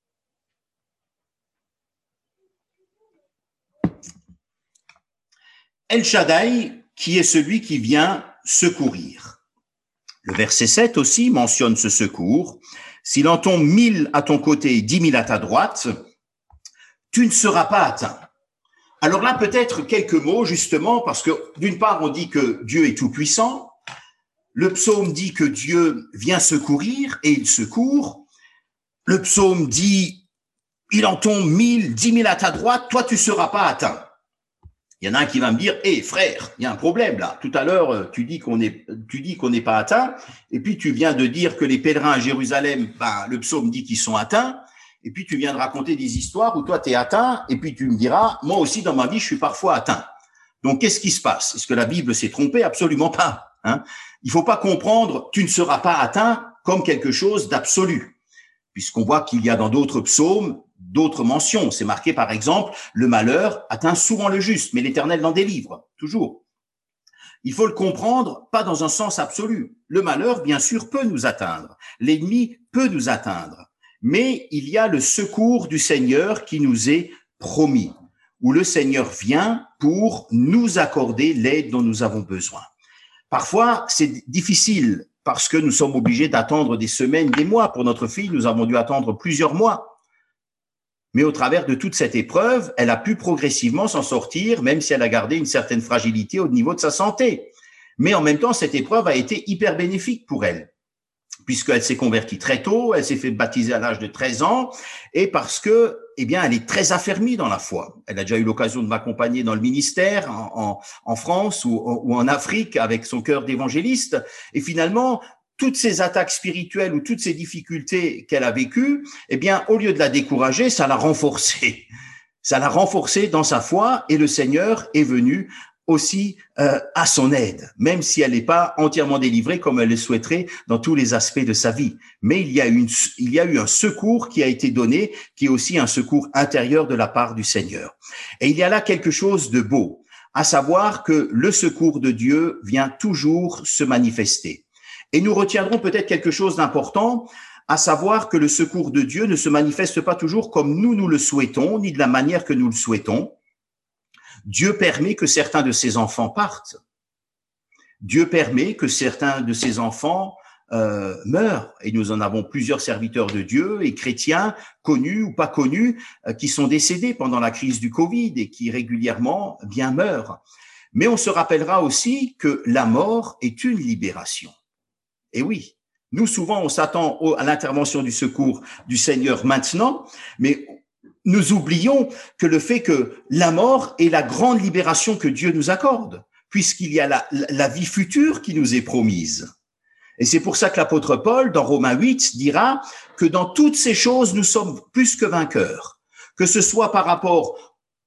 El Shaddai, qui est celui qui vient secourir. Le verset 7 aussi mentionne ce secours. S'il en tombe 1000 à ton côté et 10 000 à ta droite, tu ne seras pas atteint. Alors là, peut-être quelques mots, justement, parce que d'une part, on dit que Dieu est tout-puissant. Le psaume dit que Dieu vient secourir et il secourt. Le psaume dit, il en tombe 1000, 10 000 à ta droite, toi, tu ne seras pas atteint. Il y en a un qui va me dire, hé, frère, il y a un problème là. Tout à l'heure, tu dis qu'on n'est pas atteint, et puis tu viens de dire que les pèlerins à Jérusalem, le psaume dit qu'ils sont atteints, et puis tu viens de raconter des histoires où toi tu es atteint, et puis tu me diras, moi aussi dans ma vie, je suis parfois atteint. Donc qu'est-ce qui se passe? Est-ce que la Bible s'est trompée? Absolument pas. Hein? Il faut pas comprendre, tu ne seras pas atteint comme quelque chose d'absolu, puisqu'on voit qu'il y a dans d'autres psaumes d'autres mentions. C'est marqué, par exemple, le malheur atteint souvent le juste, mais l'Éternel l'en délivre, toujours. Il faut le comprendre, pas dans un sens absolu. Le malheur, bien sûr, peut nous atteindre. L'ennemi peut nous atteindre. Mais il y a le secours du Seigneur qui nous est promis, où le Seigneur vient pour nous accorder l'aide dont nous avons besoin. Parfois, c'est difficile parce que nous sommes obligés d'attendre des semaines, des mois. Pour notre fille, nous avons dû attendre plusieurs mois. Mais au travers de toute cette épreuve, elle a pu progressivement s'en sortir, même si elle a gardé une certaine fragilité au niveau de sa santé. Mais en même temps, cette épreuve a été hyper bénéfique pour elle, puisqu'elle s'est convertie très tôt, elle s'est fait baptiser à l'âge de 13 ans, et parce que, elle est très affermie dans la foi. Elle a déjà eu l'occasion de m'accompagner dans le ministère en France ou en Afrique avec son cœur d'évangéliste. Et finalement, toutes ces attaques spirituelles ou toutes ces difficultés qu'elle a vécues, au lieu de la décourager, ça l'a renforcée. Ça l'a renforcée dans sa foi et le Seigneur est venu aussi à son aide, même si elle n'est pas entièrement délivrée comme elle le souhaiterait dans tous les aspects de sa vie. Mais il y a eu un secours qui a été donné, qui est aussi un secours intérieur de la part du Seigneur. Et il y a là quelque chose de beau, à savoir que le secours de Dieu vient toujours se manifester. Et nous retiendrons peut-être quelque chose d'important, à savoir que le secours de Dieu ne se manifeste pas toujours comme nous le souhaitons, ni de la manière que nous le souhaitons. Dieu permet que certains de ses enfants partent. Dieu permet que certains de ses enfants meurent. Et nous en avons plusieurs serviteurs de Dieu et chrétiens, connus ou pas connus, qui sont décédés pendant la crise du Covid et qui régulièrement meurent. Mais on se rappellera aussi que la mort est une libération. Et oui, nous souvent on s'attend à l'intervention du secours du Seigneur maintenant, mais nous oublions que le fait que la mort est la grande libération que Dieu nous accorde, puisqu'il y a la vie future qui nous est promise. Et c'est pour ça que l'apôtre Paul, dans Romains 8, dira que dans toutes ces choses, nous sommes plus que vainqueurs, que ce soit par rapport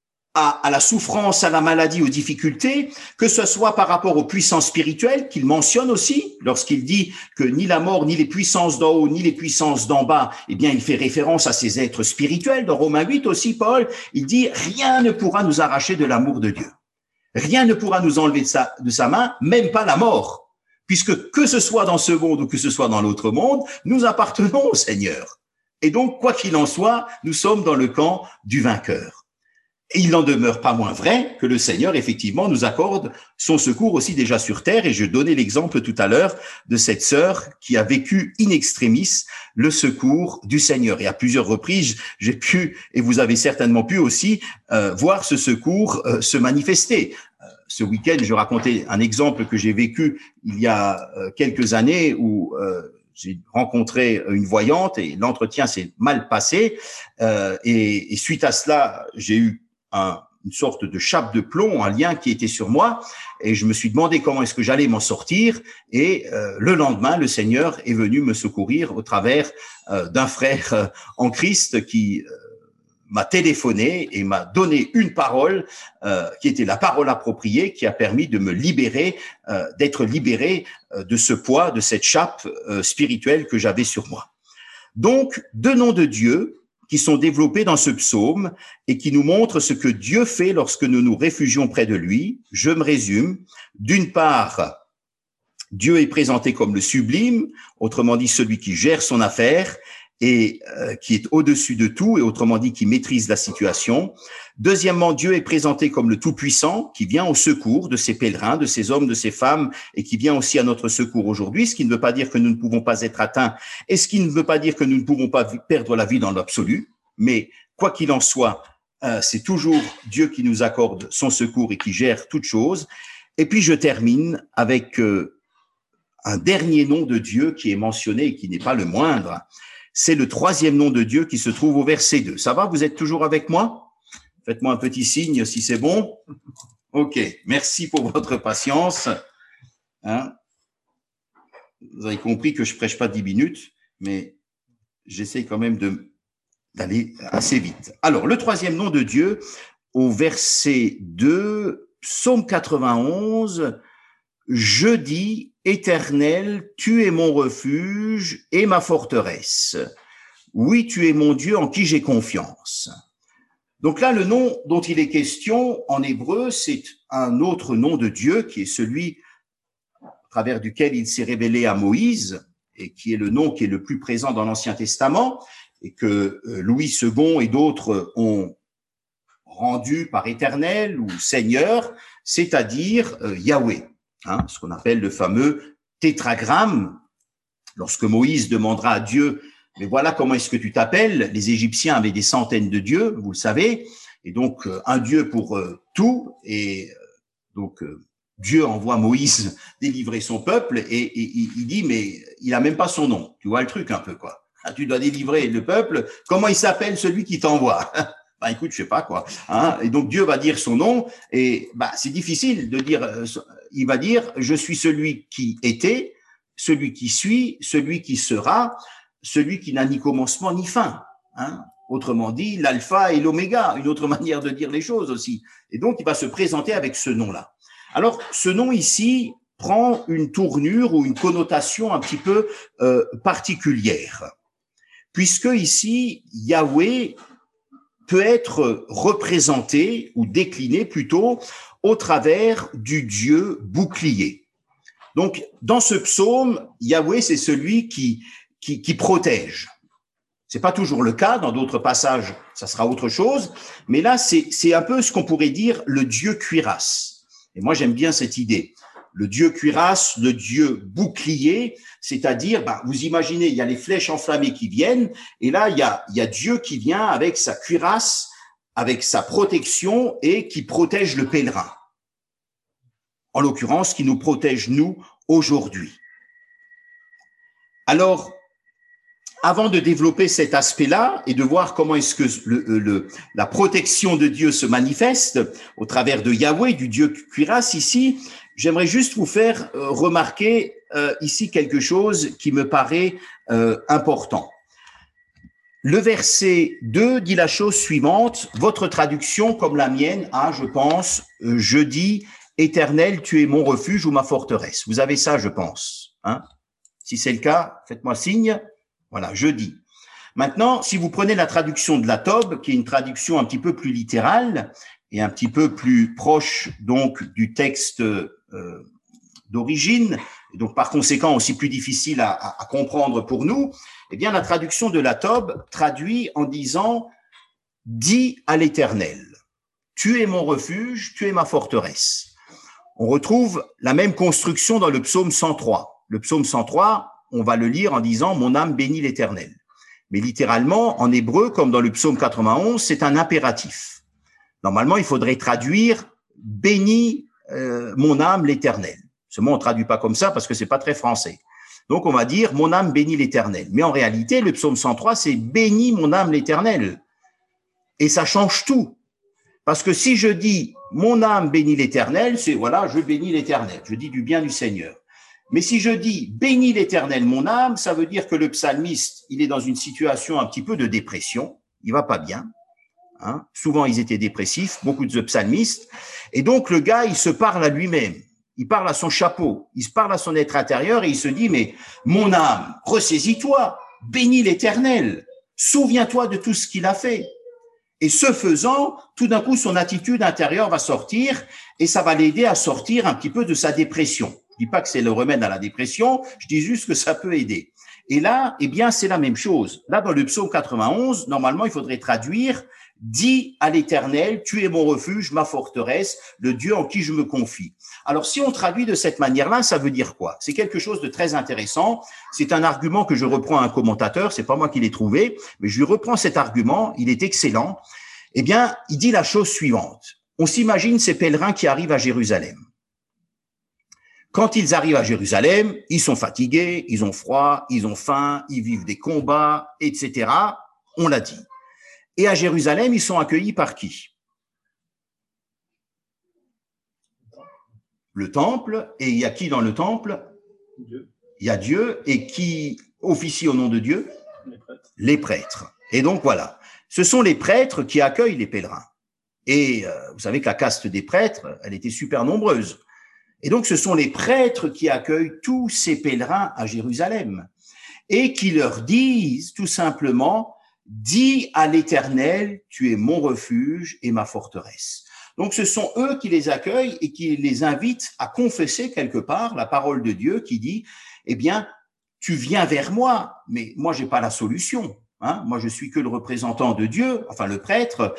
à la souffrance, à la maladie, aux difficultés, que ce soit par rapport aux puissances spirituelles qu'il mentionne aussi, lorsqu'il dit que ni la mort, ni les puissances d'en haut, ni les puissances d'en bas, il fait référence à ces êtres spirituels. Dans Romains 8 aussi, Paul, il dit « Rien ne pourra nous arracher de l'amour de Dieu. Rien ne pourra nous enlever de sa main, même pas la mort. Puisque que ce soit dans ce monde ou que ce soit dans l'autre monde, nous appartenons au Seigneur. Et donc, quoi qu'il en soit, nous sommes dans le camp du vainqueur. » Et il n'en demeure pas moins vrai que le Seigneur, effectivement, nous accorde son secours aussi déjà sur terre. Et je donnais l'exemple tout à l'heure de cette sœur qui a vécu in extremis le secours du Seigneur. Et à plusieurs reprises, j'ai pu, et vous avez certainement pu aussi, voir ce secours se manifester. Ce week-end, je racontais un exemple que j'ai vécu il y a quelques années où j'ai rencontré une voyante et l'entretien s'est mal passé. Et suite à cela, j'ai eu une sorte de chape de plomb, un lien qui était sur moi, et je me suis demandé comment est-ce que j'allais m'en sortir, et le lendemain, le Seigneur est venu me secourir au travers d'un frère en Christ qui m'a téléphoné et m'a donné une parole qui était la parole appropriée, qui a permis de me libérer, d'être libéré de ce poids, de cette chape spirituelle que j'avais sur moi. Donc, deux noms de Dieu qui sont développés dans ce psaume et qui nous montrent ce que Dieu fait lorsque nous nous réfugions près de lui. Je me résume. D'une part, Dieu est présenté comme le sublime, autrement dit celui qui gère son affaire et qui est au-dessus de tout, et autrement dit qui maîtrise la situation. Deuxièmement, Dieu est présenté comme le Tout-Puissant, qui vient au secours de ces pèlerins, de ces hommes, de ces femmes, et qui vient aussi à notre secours aujourd'hui, ce qui ne veut pas dire que nous ne pouvons pas être atteints, et ce qui ne veut pas dire que nous ne pouvons pas perdre la vie dans l'absolu, mais quoi qu'il en soit, c'est toujours Dieu qui nous accorde son secours et qui gère toutes choses. Et puis je termine avec un dernier nom de Dieu qui est mentionné et qui n'est pas le moindre. C'est le troisième nom de Dieu qui se trouve au verset 2. Ça va, vous êtes toujours avec moi? Faites-moi un petit signe si c'est bon. OK, merci pour votre patience. Hein? Vous avez compris que je prêche pas 10 minutes, mais j'essaie quand même d'aller assez vite. Alors, le troisième nom de Dieu, au verset 2, Psaume 91, « Je dis, Éternel, tu es mon refuge et ma forteresse. Oui, tu es mon Dieu en qui j'ai confiance. » Donc là, le nom dont il est question en hébreu, c'est un autre nom de Dieu qui est celui à travers duquel il s'est révélé à Moïse et qui est le nom qui est le plus présent dans l'Ancien Testament et que Louis II et d'autres ont rendu par éternel ou Seigneur, c'est-à-dire Yahweh. Hein, ce qu'on appelle le fameux tétragramme. Lorsque Moïse demandera à Dieu, mais voilà comment est-ce que tu t'appelles? Les Égyptiens avaient des centaines de dieux, vous le savez, et donc un dieu pour tout, et donc Dieu envoie Moïse délivrer son peuple, et il dit, mais il a même pas son nom. Tu vois le truc un peu, quoi. Tu dois délivrer le peuple. Comment il s'appelle celui qui t'envoie? Ben écoute, je sais pas quoi. Hein, et donc Dieu va dire son nom, et bah c'est difficile de dire. Il va dire, je suis celui qui était, celui qui suis, celui qui sera, celui qui n'a ni commencement ni fin. Hein. Autrement dit, l'alpha et l'oméga, une autre manière de dire les choses aussi. Et donc, il va se présenter avec ce nom-là. Alors, ce nom ici prend une tournure ou une connotation un petit peu particulière, puisque ici, Yahweh peut être représenté ou décliné plutôt au travers du Dieu bouclier. Donc, dans ce psaume, Yahweh, c'est celui qui protège. C'est pas toujours le cas. Dans d'autres passages, ça sera autre chose. Mais là, c'est un peu ce qu'on pourrait dire le Dieu cuirasse. Et moi, j'aime bien cette idée. Le Dieu cuirasse, le Dieu bouclier, c'est-à-dire, vous imaginez, il y a les flèches enflammées qui viennent, et là, il y a Dieu qui vient avec sa cuirasse, avec sa protection et qui protège le pèlerin. En l'occurrence, qui nous protège, nous, aujourd'hui. Alors, avant de développer cet aspect-là et de voir comment est-ce que la protection de Dieu se manifeste au travers de Yahweh, du Dieu cuirasse ici, j'aimerais juste vous faire remarquer ici quelque chose qui me paraît important. Le verset 2 dit la chose suivante, votre traduction comme la mienne a, je pense, je dis, Éternel, tu es mon refuge ou ma forteresse. Vous avez ça, je pense. Hein? Si c'est le cas, faites-moi signe. Voilà, je dis. Maintenant, si vous prenez la traduction de la Tob, qui est une traduction un petit peu plus littérale et un petit peu plus proche donc du texte d'origine, et donc par conséquent aussi plus difficile à comprendre pour nous, eh bien la traduction de la Tob traduit en disant « Dis à l'Éternel, tu es mon refuge, tu es ma forteresse ». On retrouve la même construction dans le psaume 103. Le psaume 103, on va le lire en disant « Mon âme bénit l'Éternel ». Mais littéralement, en hébreu, comme dans le psaume 91, c'est un impératif. Normalement, il faudrait traduire « Bénis mon âme l'Éternel ». Seulement, on ne traduit pas comme ça parce que c'est pas très français. Donc, on va dire « Mon âme bénit l'Éternel ». Mais en réalité, le psaume 103, c'est « Bénis mon âme l'Éternel ». Et ça change tout. Parce que si je dis « Mon âme bénit l'Éternel », c'est voilà, je bénis l'Éternel, je dis du bien du Seigneur. Mais si je dis « Bénis l'Éternel mon âme », ça veut dire que le psalmiste, il est dans une situation un petit peu de dépression, il va pas bien. Hein. Souvent, ils étaient dépressifs, beaucoup de psalmistes. Et donc, le gars, il se parle à lui-même. Il parle à son chapeau, il se parle à son être intérieur et il se dit, mais mon âme, ressaisis-toi, bénis l'Éternel, souviens-toi de tout ce qu'il a fait. Et ce faisant, tout d'un coup, son attitude intérieure va sortir et ça va l'aider à sortir un petit peu de sa dépression. Je dis pas que c'est le remède à la dépression, je dis juste que ça peut aider. Et là, eh bien, c'est la même chose. Là, dans le psaume 91, normalement, il faudrait traduire « Dis à l'Éternel, tu es mon refuge, ma forteresse, le Dieu en qui je me confie ». Alors, si on traduit de cette manière-là, ça veut dire quoi? C'est quelque chose de très intéressant. C'est un argument que je reprends à un commentateur, c'est pas moi qui l'ai trouvé, mais je lui reprends cet argument, il est excellent. Eh bien, il dit la chose suivante. On s'imagine ces pèlerins qui arrivent à Jérusalem. Quand ils arrivent à Jérusalem, ils sont fatigués, ils ont froid, ils ont faim, ils vivent des combats, etc. On l'a dit. Et à Jérusalem, ils sont accueillis par qui? Le temple. Et il y a qui dans le temple? Dieu. Il y a Dieu. Et qui officie au nom de Dieu? Les prêtres. Les prêtres. Et donc voilà, ce sont les prêtres qui accueillent les pèlerins. Et vous savez que la caste des prêtres, elle était super nombreuse. Et donc, ce sont les prêtres qui accueillent tous ces pèlerins à Jérusalem et qui leur disent tout simplement, dis à l'Éternel, tu es mon refuge et ma forteresse. Donc, ce sont eux qui les accueillent et qui les invitent à confesser quelque part la parole de Dieu qui dit, eh bien, tu viens vers moi, mais moi, j'ai pas la solution. Hein, moi, je suis que le représentant de Dieu, enfin le prêtre,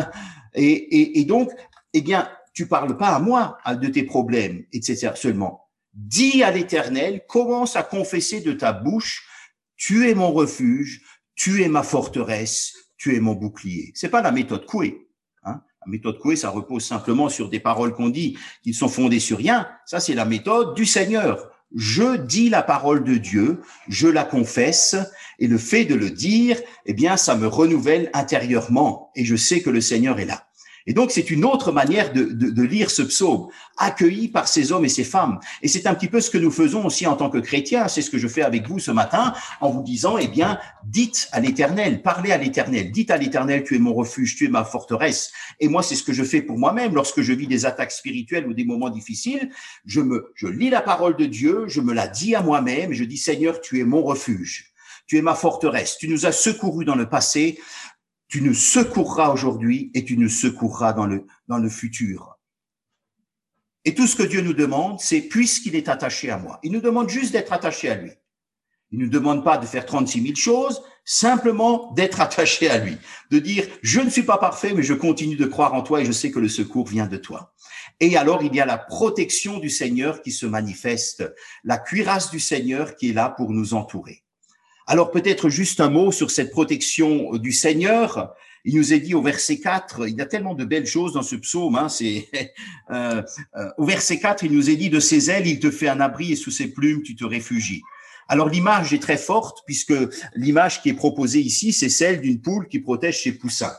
et donc, eh bien, tu parles pas à moi de tes problèmes, etc. Seulement, dis à l'Éternel, commence à confesser de ta bouche, tu es mon refuge, tu es ma forteresse, tu es mon bouclier. C'est pas la méthode Coué. Hein. La méthode Coué, ça repose simplement sur des paroles qu'on dit qui sont fondées sur rien. Ça, c'est la méthode du Seigneur. Je dis la parole de Dieu, je la confesse, et le fait de le dire, eh bien, ça me renouvelle intérieurement, et je sais que le Seigneur est là. Et donc, c'est une autre manière de lire ce psaume, accueilli par ces hommes et ces femmes. Et c'est un petit peu ce que nous faisons aussi en tant que chrétiens. C'est ce que je fais avec vous ce matin, en vous disant, eh bien, dites à l'Éternel, parlez à l'Éternel, dites à l'Éternel, tu es mon refuge, tu es ma forteresse. Et moi, c'est ce que je fais pour moi-même. Lorsque je vis des attaques spirituelles ou des moments difficiles, je lis la parole de Dieu, je me la dis à moi-même, et je dis, Seigneur, tu es mon refuge, tu es ma forteresse, tu nous as secourus dans le passé, tu nous secourras aujourd'hui et tu nous secourras dans le futur. Et tout ce que Dieu nous demande, c'est puisqu'il est attaché à moi. Il nous demande juste d'être attaché à lui. Il ne nous demande pas de faire 36 000 choses, simplement d'être attaché à lui. De dire, je ne suis pas parfait, mais je continue de croire en toi et je sais que le secours vient de toi. Et alors, il y a la protection du Seigneur qui se manifeste, la cuirasse du Seigneur qui est là pour nous entourer. Alors peut-être juste un mot sur cette protection du Seigneur. Il nous est dit au verset 4, il y a tellement de belles choses dans ce psaume. Hein, au verset 4, il nous est dit, de ses ailes, il te fait un abri et sous ses plumes, tu te réfugies. Alors l'image est très forte puisque l'image qui est proposée ici, c'est celle d'une poule qui protège ses poussins.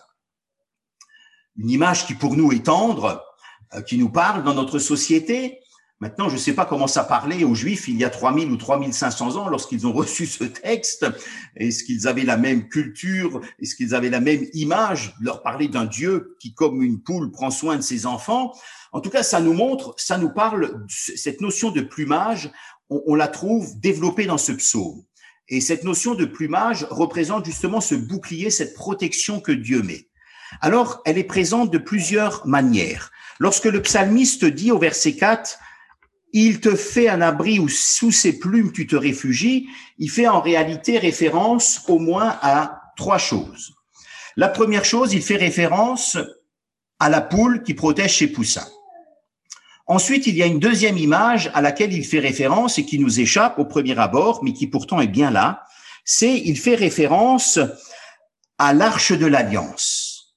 Une image qui pour nous est tendre, qui nous parle dans notre société. Maintenant, je ne sais pas comment ça parlait aux Juifs il y a 3000 ou 3500 ans lorsqu'ils ont reçu ce texte. Est-ce qu'ils avaient la même culture? Est-ce qu'ils avaient la même image? Leur parler d'un Dieu qui, comme une poule, prend soin de ses enfants. En tout cas, ça nous montre, ça nous parle, cette notion de plumage, on la trouve développée dans ce psaume. Et cette notion de plumage représente justement ce bouclier, cette protection que Dieu met. Alors, elle est présente de plusieurs manières. Lorsque le psalmiste dit au verset 4, il te fait un abri où sous ses plumes tu te réfugies, il fait en réalité référence au moins à trois choses. La première chose, il fait référence à la poule qui protège ses poussins. Ensuite, il y a une deuxième image à laquelle il fait référence et qui nous échappe au premier abord, mais qui pourtant est bien là. C'est, il fait référence à l'arche de l'Alliance.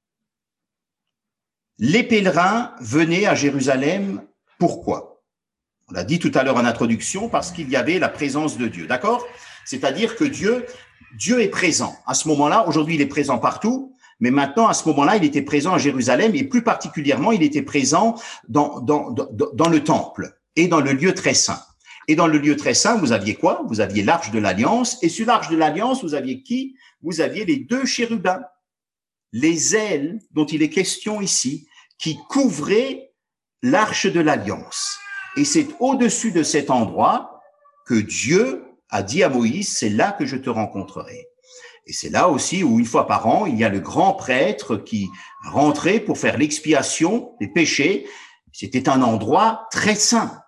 Les pèlerins venaient à Jérusalem, pourquoi? On l'a dit tout à l'heure en introduction, parce qu'il y avait la présence de Dieu, d'accord? C'est-à-dire que Dieu est présent. À ce moment-là, aujourd'hui, il est présent partout, mais maintenant, à ce moment-là, il était présent à Jérusalem et plus particulièrement, il était présent dans le temple et dans le lieu très saint. Et dans le lieu très saint, vous aviez quoi? Vous aviez l'arche de l'Alliance. Et sur l'arche de l'Alliance, vous aviez qui? Vous aviez les deux chérubins, les ailes dont il est question ici, qui couvraient l'arche de l'Alliance. Et c'est au-dessus de cet endroit que Dieu a dit à Moïse, c'est là que je te rencontrerai. Et c'est là aussi où, une fois par an, il y a le grand prêtre qui rentrait pour faire l'expiation des péchés. C'était un endroit très saint,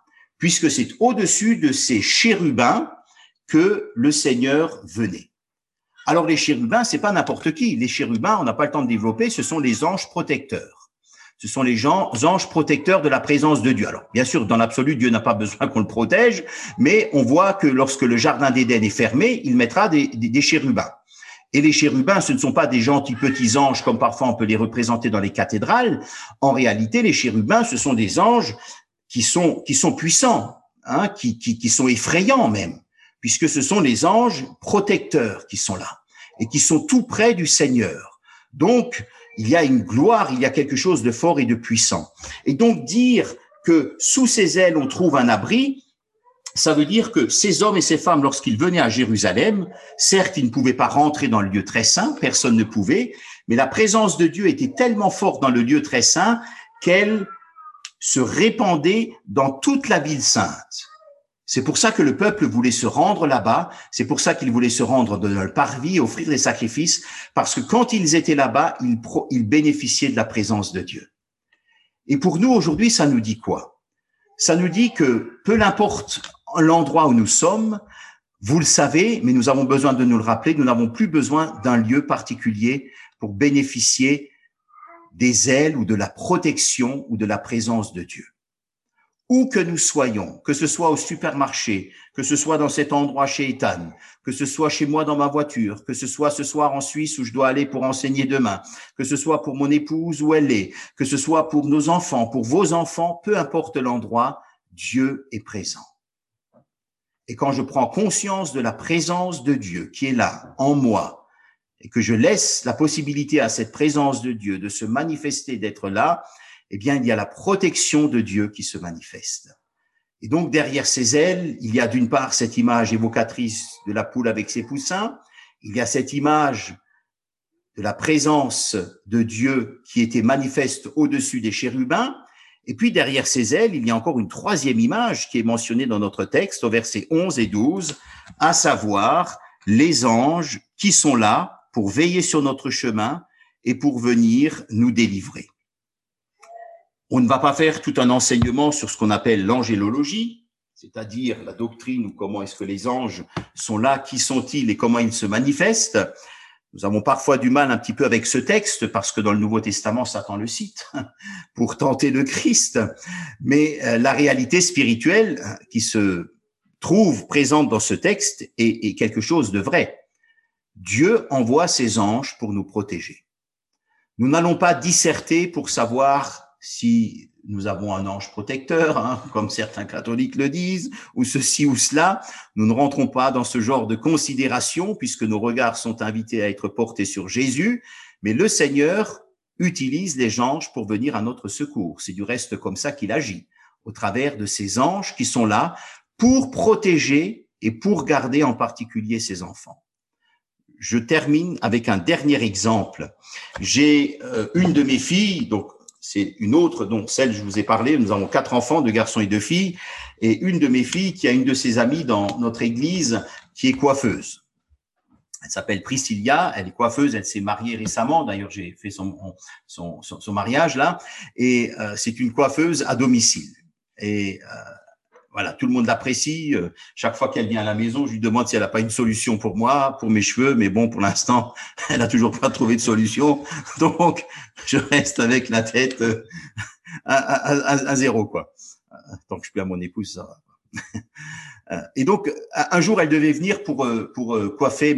puisque c'est au-dessus de ces chérubins que le Seigneur venait. Alors les chérubins, c'est pas n'importe qui. Les chérubins, on n'a pas le temps de développer, ce sont les anges protecteurs. Ce sont les anges protecteurs de la présence de Dieu. Alors, bien sûr, dans l'absolu, Dieu n'a pas besoin qu'on le protège, mais on voit que lorsque le jardin d'Éden est fermé, il mettra des chérubins. Et les chérubins, ce ne sont pas des gentils petits anges comme parfois on peut les représenter dans les cathédrales. En réalité, les chérubins, ce sont des anges qui sont puissants, hein, qui sont effrayants même, puisque ce sont les anges protecteurs qui sont là et qui sont tout près du Seigneur. Donc, il y a une gloire, il y a quelque chose de fort et de puissant. Et donc dire que sous ses ailes on trouve un abri, ça veut dire que ces hommes et ces femmes, lorsqu'ils venaient à Jérusalem, certes, ils ne pouvaient pas rentrer dans le lieu très saint, personne ne pouvait, mais la présence de Dieu était tellement forte dans le lieu très saint qu'elle se répandait dans toute la ville sainte. C'est pour ça que le peuple voulait se rendre là-bas, c'est pour ça qu'il voulait se rendre dans le parvis, offrir des sacrifices, parce que quand ils étaient là-bas, ils bénéficiaient de la présence de Dieu. Et pour nous, aujourd'hui, ça nous dit quoi? Ça nous dit que peu importe l'endroit où nous sommes, vous le savez, mais nous avons besoin de nous le rappeler, nous n'avons plus besoin d'un lieu particulier pour bénéficier des ailes ou de la protection ou de la présence de Dieu. Où que nous soyons, que ce soit au supermarché, que ce soit dans cet endroit chez Ethan, que ce soit chez moi dans ma voiture, que ce soit ce soir en Suisse où je dois aller pour enseigner demain, que ce soit pour mon épouse où elle est, que ce soit pour nos enfants, pour vos enfants, peu importe l'endroit, Dieu est présent. Et quand je prends conscience de la présence de Dieu qui est là, en moi, et que je laisse la possibilité à cette présence de Dieu de se manifester, d'être là, eh bien, il y a la protection de Dieu qui se manifeste. Et donc, derrière ces ailes, il y a d'une part cette image évocatrice de la poule avec ses poussins, il y a cette image de la présence de Dieu qui était manifeste au-dessus des chérubins, et puis derrière ces ailes, il y a encore une troisième image qui est mentionnée dans notre texte au verset 11 et 12, à savoir les anges qui sont là pour veiller sur notre chemin et pour venir nous délivrer. On ne va pas faire tout un enseignement sur ce qu'on appelle l'angélologie, c'est-à-dire la doctrine ou comment est-ce que les anges sont là, qui sont-ils et comment ils se manifestent. Nous avons parfois du mal un petit peu avec ce texte parce que dans le Nouveau Testament, Satan le cite pour tenter le Christ. Mais la réalité spirituelle qui se trouve présente dans ce texte est quelque chose de vrai. Dieu envoie ses anges pour nous protéger. Nous n'allons pas disserter pour savoir si nous avons un ange protecteur, hein, comme certains catholiques le disent, ou ceci ou cela. Nous ne rentrons pas dans ce genre de considération puisque nos regards sont invités à être portés sur Jésus, mais le Seigneur utilise les anges pour venir à notre secours. C'est du reste comme ça qu'il agit, au travers de ces anges qui sont là pour protéger et pour garder en particulier ses enfants. Je termine avec un dernier exemple. J'ai une de mes filles, donc c'est une autre, donc celle que je vous ai parlé, nous avons 4 enfants, 2 garçons et 2 filles, et une de mes filles qui a une de ses amies dans notre église qui est coiffeuse. Elle s'appelle Priscilla, elle est coiffeuse, elle s'est mariée récemment, d'ailleurs j'ai fait son mariage là, et c'est une coiffeuse à domicile. Et voilà, tout le monde l'apprécie. Chaque fois qu'elle vient à la maison, je lui demande si elle n'a pas une solution pour moi, pour mes cheveux. Mais bon, pour l'instant, elle n'a toujours pas trouvé de solution. Donc, je reste avec la tête à zéro, quoi. Tant que je suis à mon épouse, ça va. Et donc, un jour, elle devait venir pour coiffer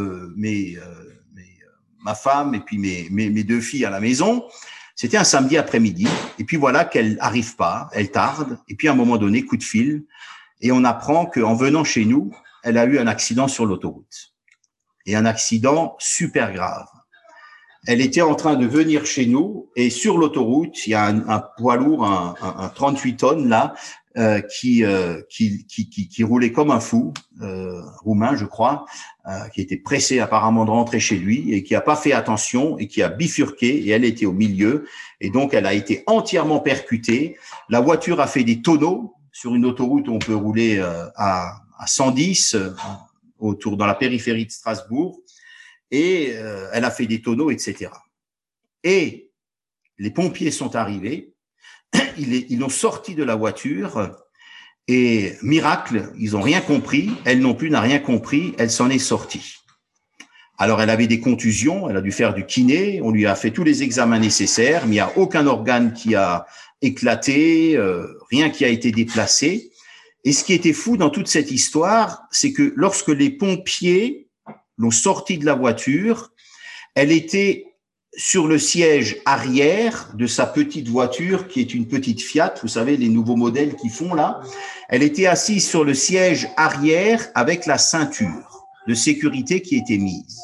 ma femme et puis mes 2 filles à la maison. C'était un samedi après-midi, et puis voilà qu'elle arrive pas, elle tarde, et puis à un moment donné, coup de fil, et on apprend qu'en venant chez nous, elle a eu un accident sur l'autoroute. Et un accident super grave. Elle était en train de venir chez nous, et sur l'autoroute, il y a un poids lourd, un 38 tonnes là, qui roulait comme un fou, roumain je crois, qui était pressé apparemment de rentrer chez lui et qui a pas fait attention et qui a bifurqué et elle était au milieu et donc elle a été entièrement percutée. La voiture a fait des tonneaux sur une autoroute où on peut rouler à 110 autour dans la périphérie de Strasbourg et elle a fait des tonneaux, etc. Et les pompiers sont arrivés. Ils l'ont sorti de la voiture Et miracle, ils n'ont rien compris, elle non plus n'a rien compris, elle s'en est sortie. Alors, elle avait des contusions, elle a dû faire du kiné, on lui a fait tous les examens nécessaires, mais il n'y a aucun organe qui a éclaté, rien qui a été déplacé. Et ce qui était fou dans toute cette histoire, c'est que lorsque les pompiers l'ont sortie de la voiture, elle était sur le siège arrière de sa petite voiture, qui est une petite Fiat, vous savez, les nouveaux modèles qu'ils font là. Elle était assise sur le siège arrière avec la ceinture de sécurité qui était mise.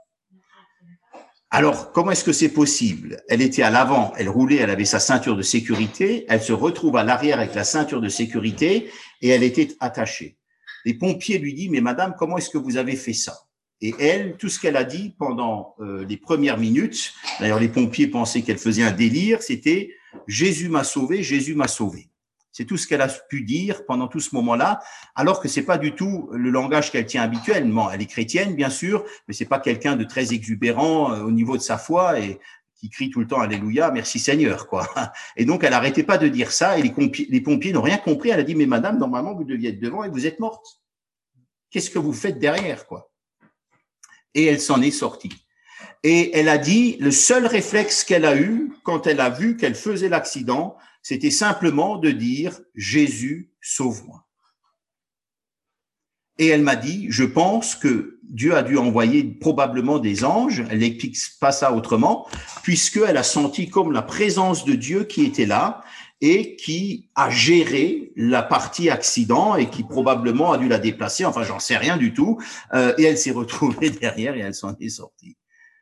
Alors, comment est-ce que c'est possible? Elle était à l'avant, elle roulait, elle avait sa ceinture de sécurité, elle se retrouve à l'arrière avec la ceinture de sécurité et elle était attachée. Les pompiers lui disent, mais madame, comment est-ce que vous avez fait ça? Et elle, tout ce qu'elle a dit pendant les premières minutes, d'ailleurs les pompiers pensaient qu'elle faisait un délire, c'était « Jésus m'a sauvé, Jésus m'a sauvé ». C'est tout ce qu'elle a pu dire pendant tout ce moment-là, alors que c'est pas du tout le langage qu'elle tient habituellement. Elle est chrétienne, bien sûr, mais c'est pas quelqu'un de très exubérant au niveau de sa foi et qui crie tout le temps « Alléluia, merci Seigneur », quoi. Et donc, elle n'arrêtait pas de dire ça et les pompiers n'ont rien compris. Elle a dit « Mais madame, normalement, vous deviez être devant et vous êtes morte. Qu'est-ce que vous faites derrière, quoi ?» Et elle s'en est sortie. Et elle a dit, le seul réflexe qu'elle a eu quand elle a vu qu'elle faisait l'accident, c'était simplement de dire « Jésus, sauve-moi ». Et elle m'a dit, je pense que Dieu a dû envoyer probablement des anges, elle n'explique pas ça autrement, puisqu'elle a senti comme la présence de Dieu qui était là et qui a géré la partie accident et qui probablement a dû la déplacer, enfin j'en sais rien du tout, et elle s'est retrouvée derrière et elle s'en est sortie.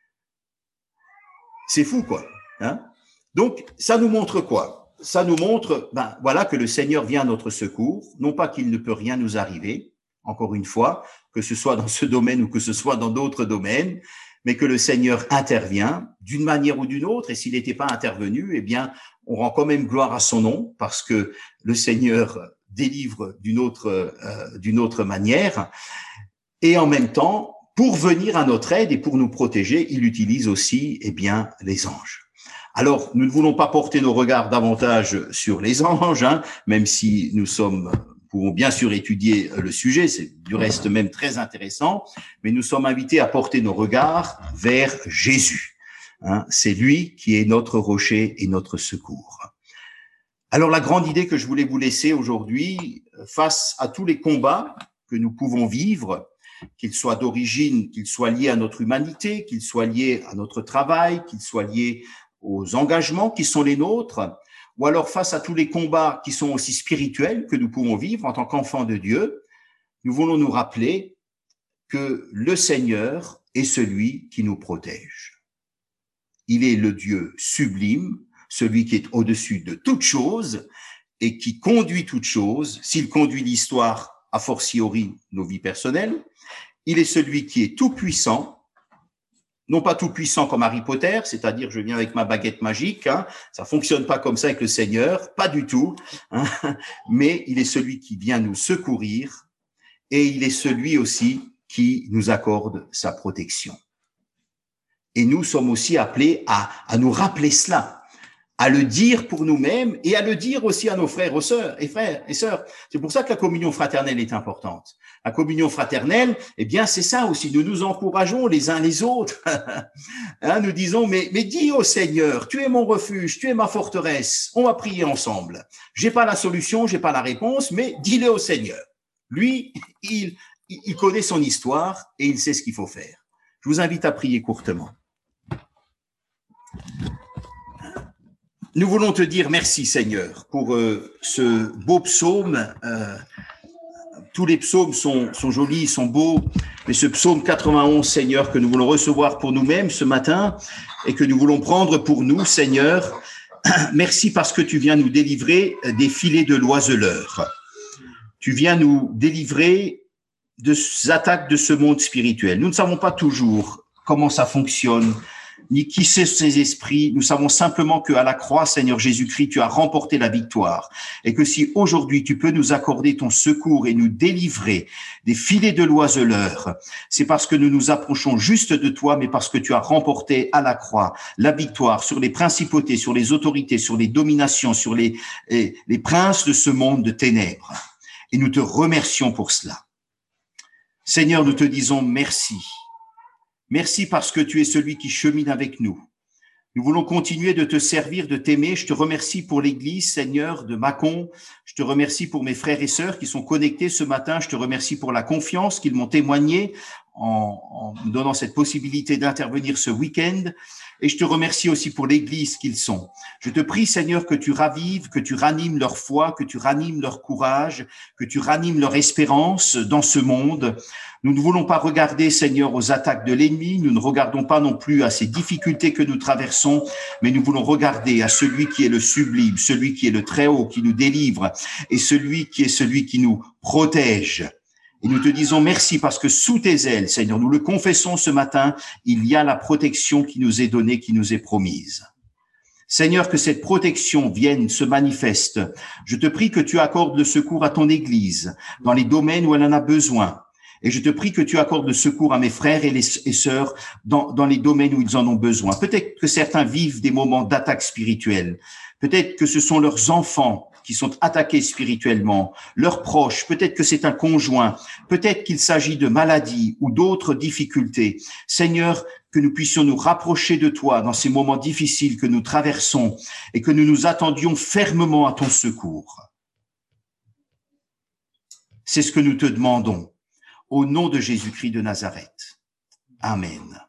C'est fou, quoi. Hein? Donc, ça nous montre quoi? Ça nous montre, voilà, que le Seigneur vient à notre secours, non pas qu'il ne peut rien nous arriver, encore une fois, que ce soit dans ce domaine ou que ce soit dans d'autres domaines, mais que le Seigneur intervient d'une manière ou d'une autre, et s'il n'était pas intervenu, eh bien, on rend quand même gloire à son nom, parce que le Seigneur délivre d'une autre manière, et en même temps, pour venir à notre aide et pour nous protéger, il utilise aussi, eh bien, les anges. Alors, nous ne voulons pas porter nos regards davantage sur les anges, hein, même si nous pouvons bien sûr étudier le sujet, c'est du reste même très intéressant, mais nous sommes invités à porter nos regards vers Jésus. Hein, c'est lui qui est notre rocher et notre secours. Alors, la grande idée que je voulais vous laisser aujourd'hui, face à tous les combats que nous pouvons vivre, qu'ils soient d'origine, qu'ils soient liés à notre humanité, qu'ils soient liés à notre travail, qu'ils soient liés aux engagements qui sont les nôtres, ou alors face à tous les combats qui sont aussi spirituels que nous pouvons vivre en tant qu'enfants de Dieu, nous voulons nous rappeler que le Seigneur est celui qui nous protège. Il est le Dieu sublime, celui qui est au-dessus de toute chose et qui conduit toute chose. S'il conduit l'histoire, a fortiori nos vies personnelles, il est celui qui est tout puissant, non pas tout puissant comme Harry Potter, c'est-à-dire je viens avec ma baguette magique, hein, ça fonctionne pas comme ça avec le Seigneur, pas du tout, hein, mais il est celui qui vient nous secourir et il est celui aussi qui nous accorde sa protection. Et nous sommes aussi appelés à nous rappeler cela, à le dire pour nous-mêmes et à le dire aussi à nos frères et sœurs. C'est pour ça que la communion fraternelle est importante. La communion fraternelle, eh bien, c'est ça aussi. Nous nous encourageons les uns les autres. Hein, nous disons, mais dis au Seigneur, tu es mon refuge, tu es ma forteresse. On va prier ensemble. J'ai pas la solution, j'ai pas la réponse, mais dis-le au Seigneur. Lui, il connaît son histoire et il sait ce qu'il faut faire. Je vous invite à prier courtement. Nous voulons te dire merci, Seigneur, pour ce beau psaume. Tous les psaumes sont jolis, sont beaux, mais ce psaume 91, Seigneur, que nous voulons recevoir pour nous-mêmes ce matin et que nous voulons prendre pour nous, Seigneur, merci parce que tu viens nous délivrer des filets de l'oiseleur. Tu viens nous délivrer des attaques de ce monde spirituel. Nous ne savons pas toujours comment ça fonctionne, ni qui sont ces esprits. Nous savons simplement qu'à la croix, Seigneur Jésus-Christ, tu as remporté la victoire. Et que si aujourd'hui tu peux nous accorder ton secours et nous délivrer des filets de l'oiseleur, c'est parce que nous nous approchons juste de toi, mais parce que tu as remporté à la croix la victoire sur les principautés, sur les autorités, sur les dominations, sur les princes de ce monde de ténèbres. et nous te remercions pour cela. Seigneur, nous te disons merci. Merci parce que tu es celui qui chemine avec nous. Nous voulons continuer de te servir, de t'aimer. Je te remercie pour l'Église, Seigneur, de Mâcon. Je te remercie pour mes frères et sœurs qui sont connectés ce matin. Je te remercie pour la confiance qu'ils m'ont témoignée en me donnant cette possibilité d'intervenir ce week-end. Et je te remercie aussi pour l'Église qu'ils sont. Je te prie, Seigneur, que tu ravives, que tu ranimes leur foi, que tu ranimes leur courage, que tu ranimes leur espérance dans ce monde. Nous ne voulons pas regarder, Seigneur, aux attaques de l'ennemi. Nous ne regardons pas non plus à ces difficultés que nous traversons, mais nous voulons regarder à celui qui est le sublime, celui qui est le très haut, qui nous délivre, et celui qui nous protège. Et nous te disons merci parce que sous tes ailes, Seigneur, nous le confessons ce matin, il y a la protection qui nous est donnée, qui nous est promise. Seigneur, que cette protection vienne, se manifeste. Je te prie que tu accordes le secours à ton Église, dans les domaines où elle en a besoin. Et je te prie que tu accordes le secours à mes frères et sœurs dans les domaines où ils en ont besoin. Peut-être que certains vivent des moments d'attaque spirituelle. Peut-être que ce sont leurs enfants qui sont attaqués spirituellement, leurs proches, peut-être que c'est un conjoint, peut-être qu'il s'agit de maladies ou d'autres difficultés. Seigneur, que nous puissions nous rapprocher de toi dans ces moments difficiles que nous traversons et que nous nous attendions fermement à ton secours. C'est ce que nous te demandons. Au nom de Jésus-Christ de Nazareth. Amen.